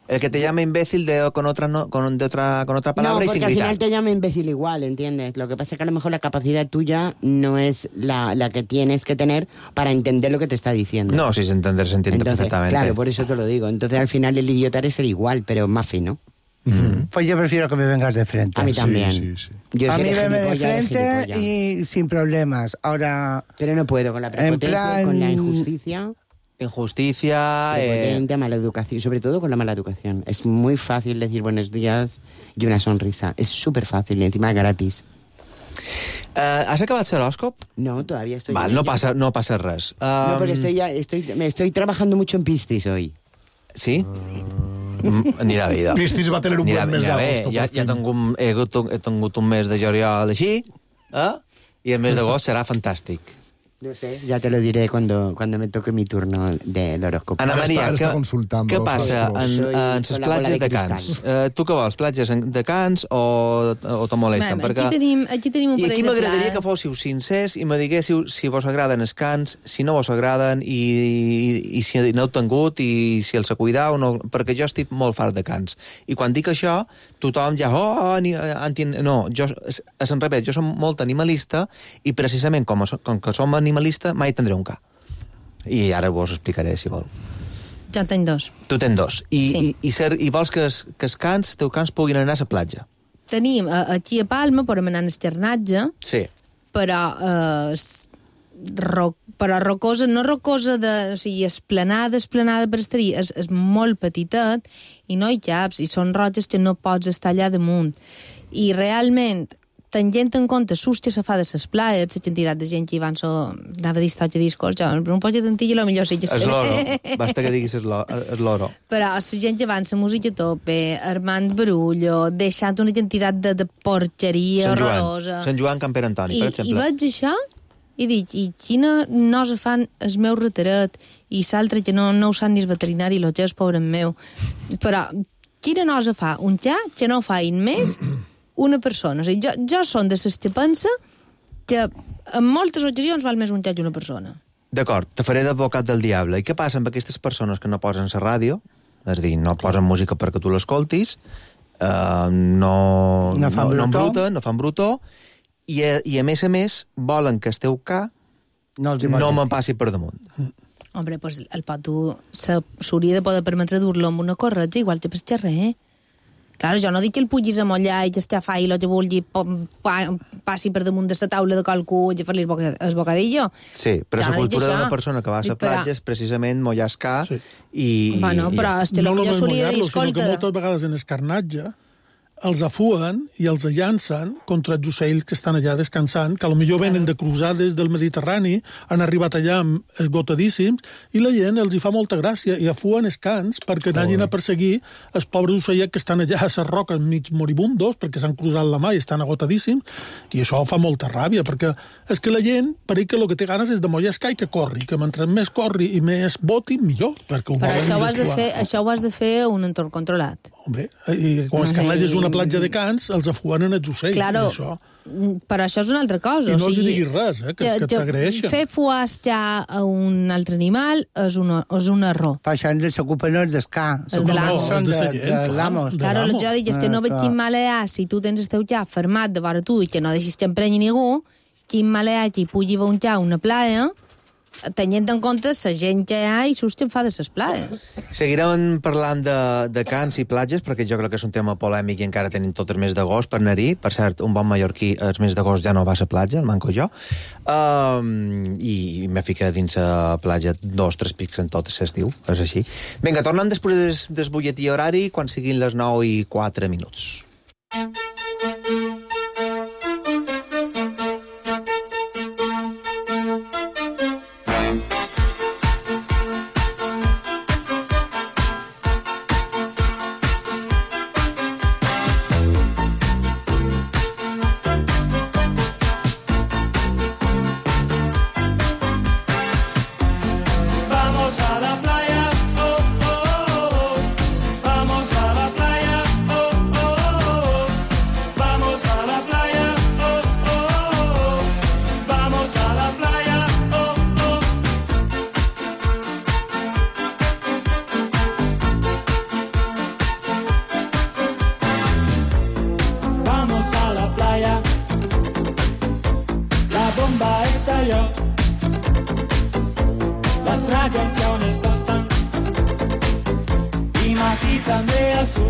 El que te llama imbécil con otra palabra y sin porque al gritar. final te llama imbécil igual, ¿entiendes? Lo que pasa es que a lo mejor la capacidad tuya no es la que tienes que tener para entender lo que te está diciendo. No, si se entiende perfectamente. Claro, por eso te lo digo. Entonces al final el idiota es el igual, pero más fino. Pues yo prefiero que me vengas de frente. A mí también. Yo a soy mí veme de gilipollas, frente y sin problemas. Ahora... Pero no puedo con la prepotencia, con la injusticia. Injusticia... mala educación, sobre todo con la mala educación. Es muy fácil decir buenos días y una sonrisa. Es súper fácil y encima gratis. ¿Has acabat l'horòscop? No, todavía estoy... Vale, no pasa res. No, porque estoy trabajando mucho en Piscis hoy. Sí? Anirà bé, idò. Piscis va tenir un bon mes d'agost. Ja he tingut un mes de juliol així, i el mes d'agost serà fantàstic. No sé, ya te lo diré cuando me toque mi turno del horóscopo. Ana Maria, què passa en les platges de Cans? Tu què vols, platges de Cans o te molesten? Aquí tenim un parell de plats. I aquí m'agradaria que fóssiu sincers i me diguéssiu si vos agraden els cans, si no vos agraden i si n'heu tingut i si els cuidau o no, perquè jo estic molt fart de cans. I quan dic això, tothom ja... No, jo, és en revés, jo som molt animalista i precisament com que som animalista mai tindré un ca. I ara vos explicaré, si vol. Jo en tenc dos. Tu tens dos. I vols que els teus cans puguin anar a la platja. Tenim aquí a Palma, podem anar al xernatge, sí. però rocosa, no rocosa de... O sigui, esplanada per estar-hi, és molt petitet i no hi caps, i són roques que no pots estar allà damunt. I realment, tenint en compte susto se fa de les plaies, la quantitat de gent que hi van anava a dir història discos, jo, per un poc de tantilla, potser sí que sé. És l'oro, basta que diguis és l'oro. Però la gent que va amb la música a tope, armant barullo, deixant una quantitat de porqueria horrorosa. Sant Joan, Camper Antoni, per exemple. I veig això i dic, i quina nosa fan el meu reteret i l'altre que no ho sap ni el veterinari, el que és pobre meu. Però quina nosa fa un xa que no fa més una persona. O sigui, jo són de les que pensa que en moltes ocasions val més un xa que una persona. D'acord, te faré d'advocat del diable. I què passa amb aquestes persones que no posen la ràdio? És a dir, no posen música perquè tu l'escoltis, no embruten, no fan brutó, i a més volen que el teu ca no me'n passi per damunt. Home, pues el patu s'hauria de poder permetre dur-lo amb una corretja, igual que per xerrer. Claro, jo no dic que el pugis a mollar i que escafar i el que vulgui passi per damunt de la taula de qualcú i fer-li el bocadillo. Sí, però la cultura d'una persona que va a la platja és precisament mollar el ca i... Bueno, però és que potser s'hauria de dir, escolta... Sinó que moltes vegades en escarnatge els afuen i els llancen contra els ocells que estan allà descansant, que potser venen de cruzades del Mediterrani, han arribat allà esgotadíssims, i la gent els hi fa molta gràcia, i afuen els cans perquè n'hagin a perseguir els pobres ocellets que estan allà a les roques mig moribundos, perquè s'han cruzat la mà i estan agotadíssims, i això fa molta ràbia, perquè és que la gent, per que el que té ganes és de mollar escai que corri, que mentre més corri i més boti, millor. Però això ho has de fer un entorn controlat. Hombre, i quan Escarnatge és una platja de Cans, els afuenen els ocells. Claro, però això és una altra cosa. I no els diguis res, que t'agraeixen. Fer fuastar a un altre animal és un error. Per això ens s'ocupen els d'escà. Els de l'amos. De l'amos. Claro, jo dic, és que no veig quin maleà, si tu tens el teu ja fermat de vora tu i que no deixis que emprenyi ningú, quin maleà que hi pugui haver un ja a una playa, tenint en compte la gent que hi ha i sus que fa de les plaies. Seguirem parlant de cans i platges, perquè jo crec que és un tema polèmic i encara tenim tot el mes d'agost per anar-hi. Per cert, un bon mallorquí el mes d'agost ja no va a la platja, el manco jo, i me fica dins la platja 2-3 pics en tot l'estiu, és així. Vinga, tornem després del butlletí horari quan siguin les 9:04. yo. Las radiaciones tostan y matizan de azul.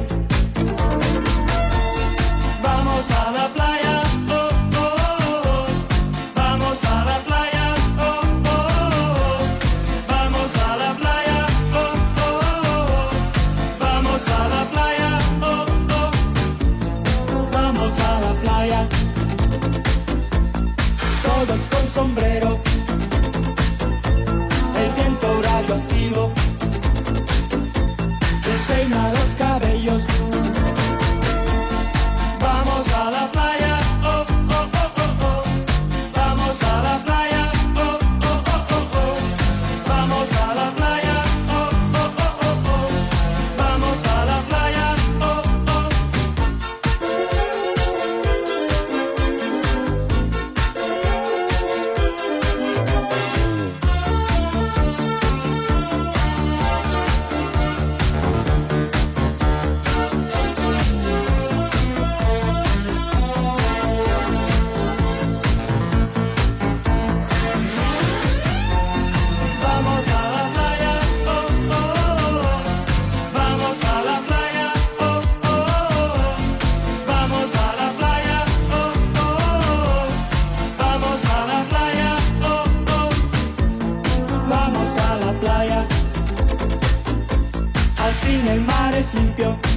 Vamos a la playa, oh, oh, oh. Vamos a la playa, oh, oh, oh. Vamos a la playa, oh, oh, oh. Vamos a la playa, oh, oh. Vamos a la playa. Todos con sombrero, el viento radioactivo despeina los cabellos. Vamos a la playa, oh, oh, oh, oh, oh. Vamos a la playa, oh, oh, oh, oh, oh. Vamos a la playa, oh, oh, oh, oh, oh. Vamos a la playa, oh, oh. Vamos a la playa, oh, oh, oh. Vamos a la playa, oh, oh, oh. Vamos a la playa, oh, oh, oh. Vamos a la playa, oh, oh. Vamos a la playa. Al fin el mar es limpio.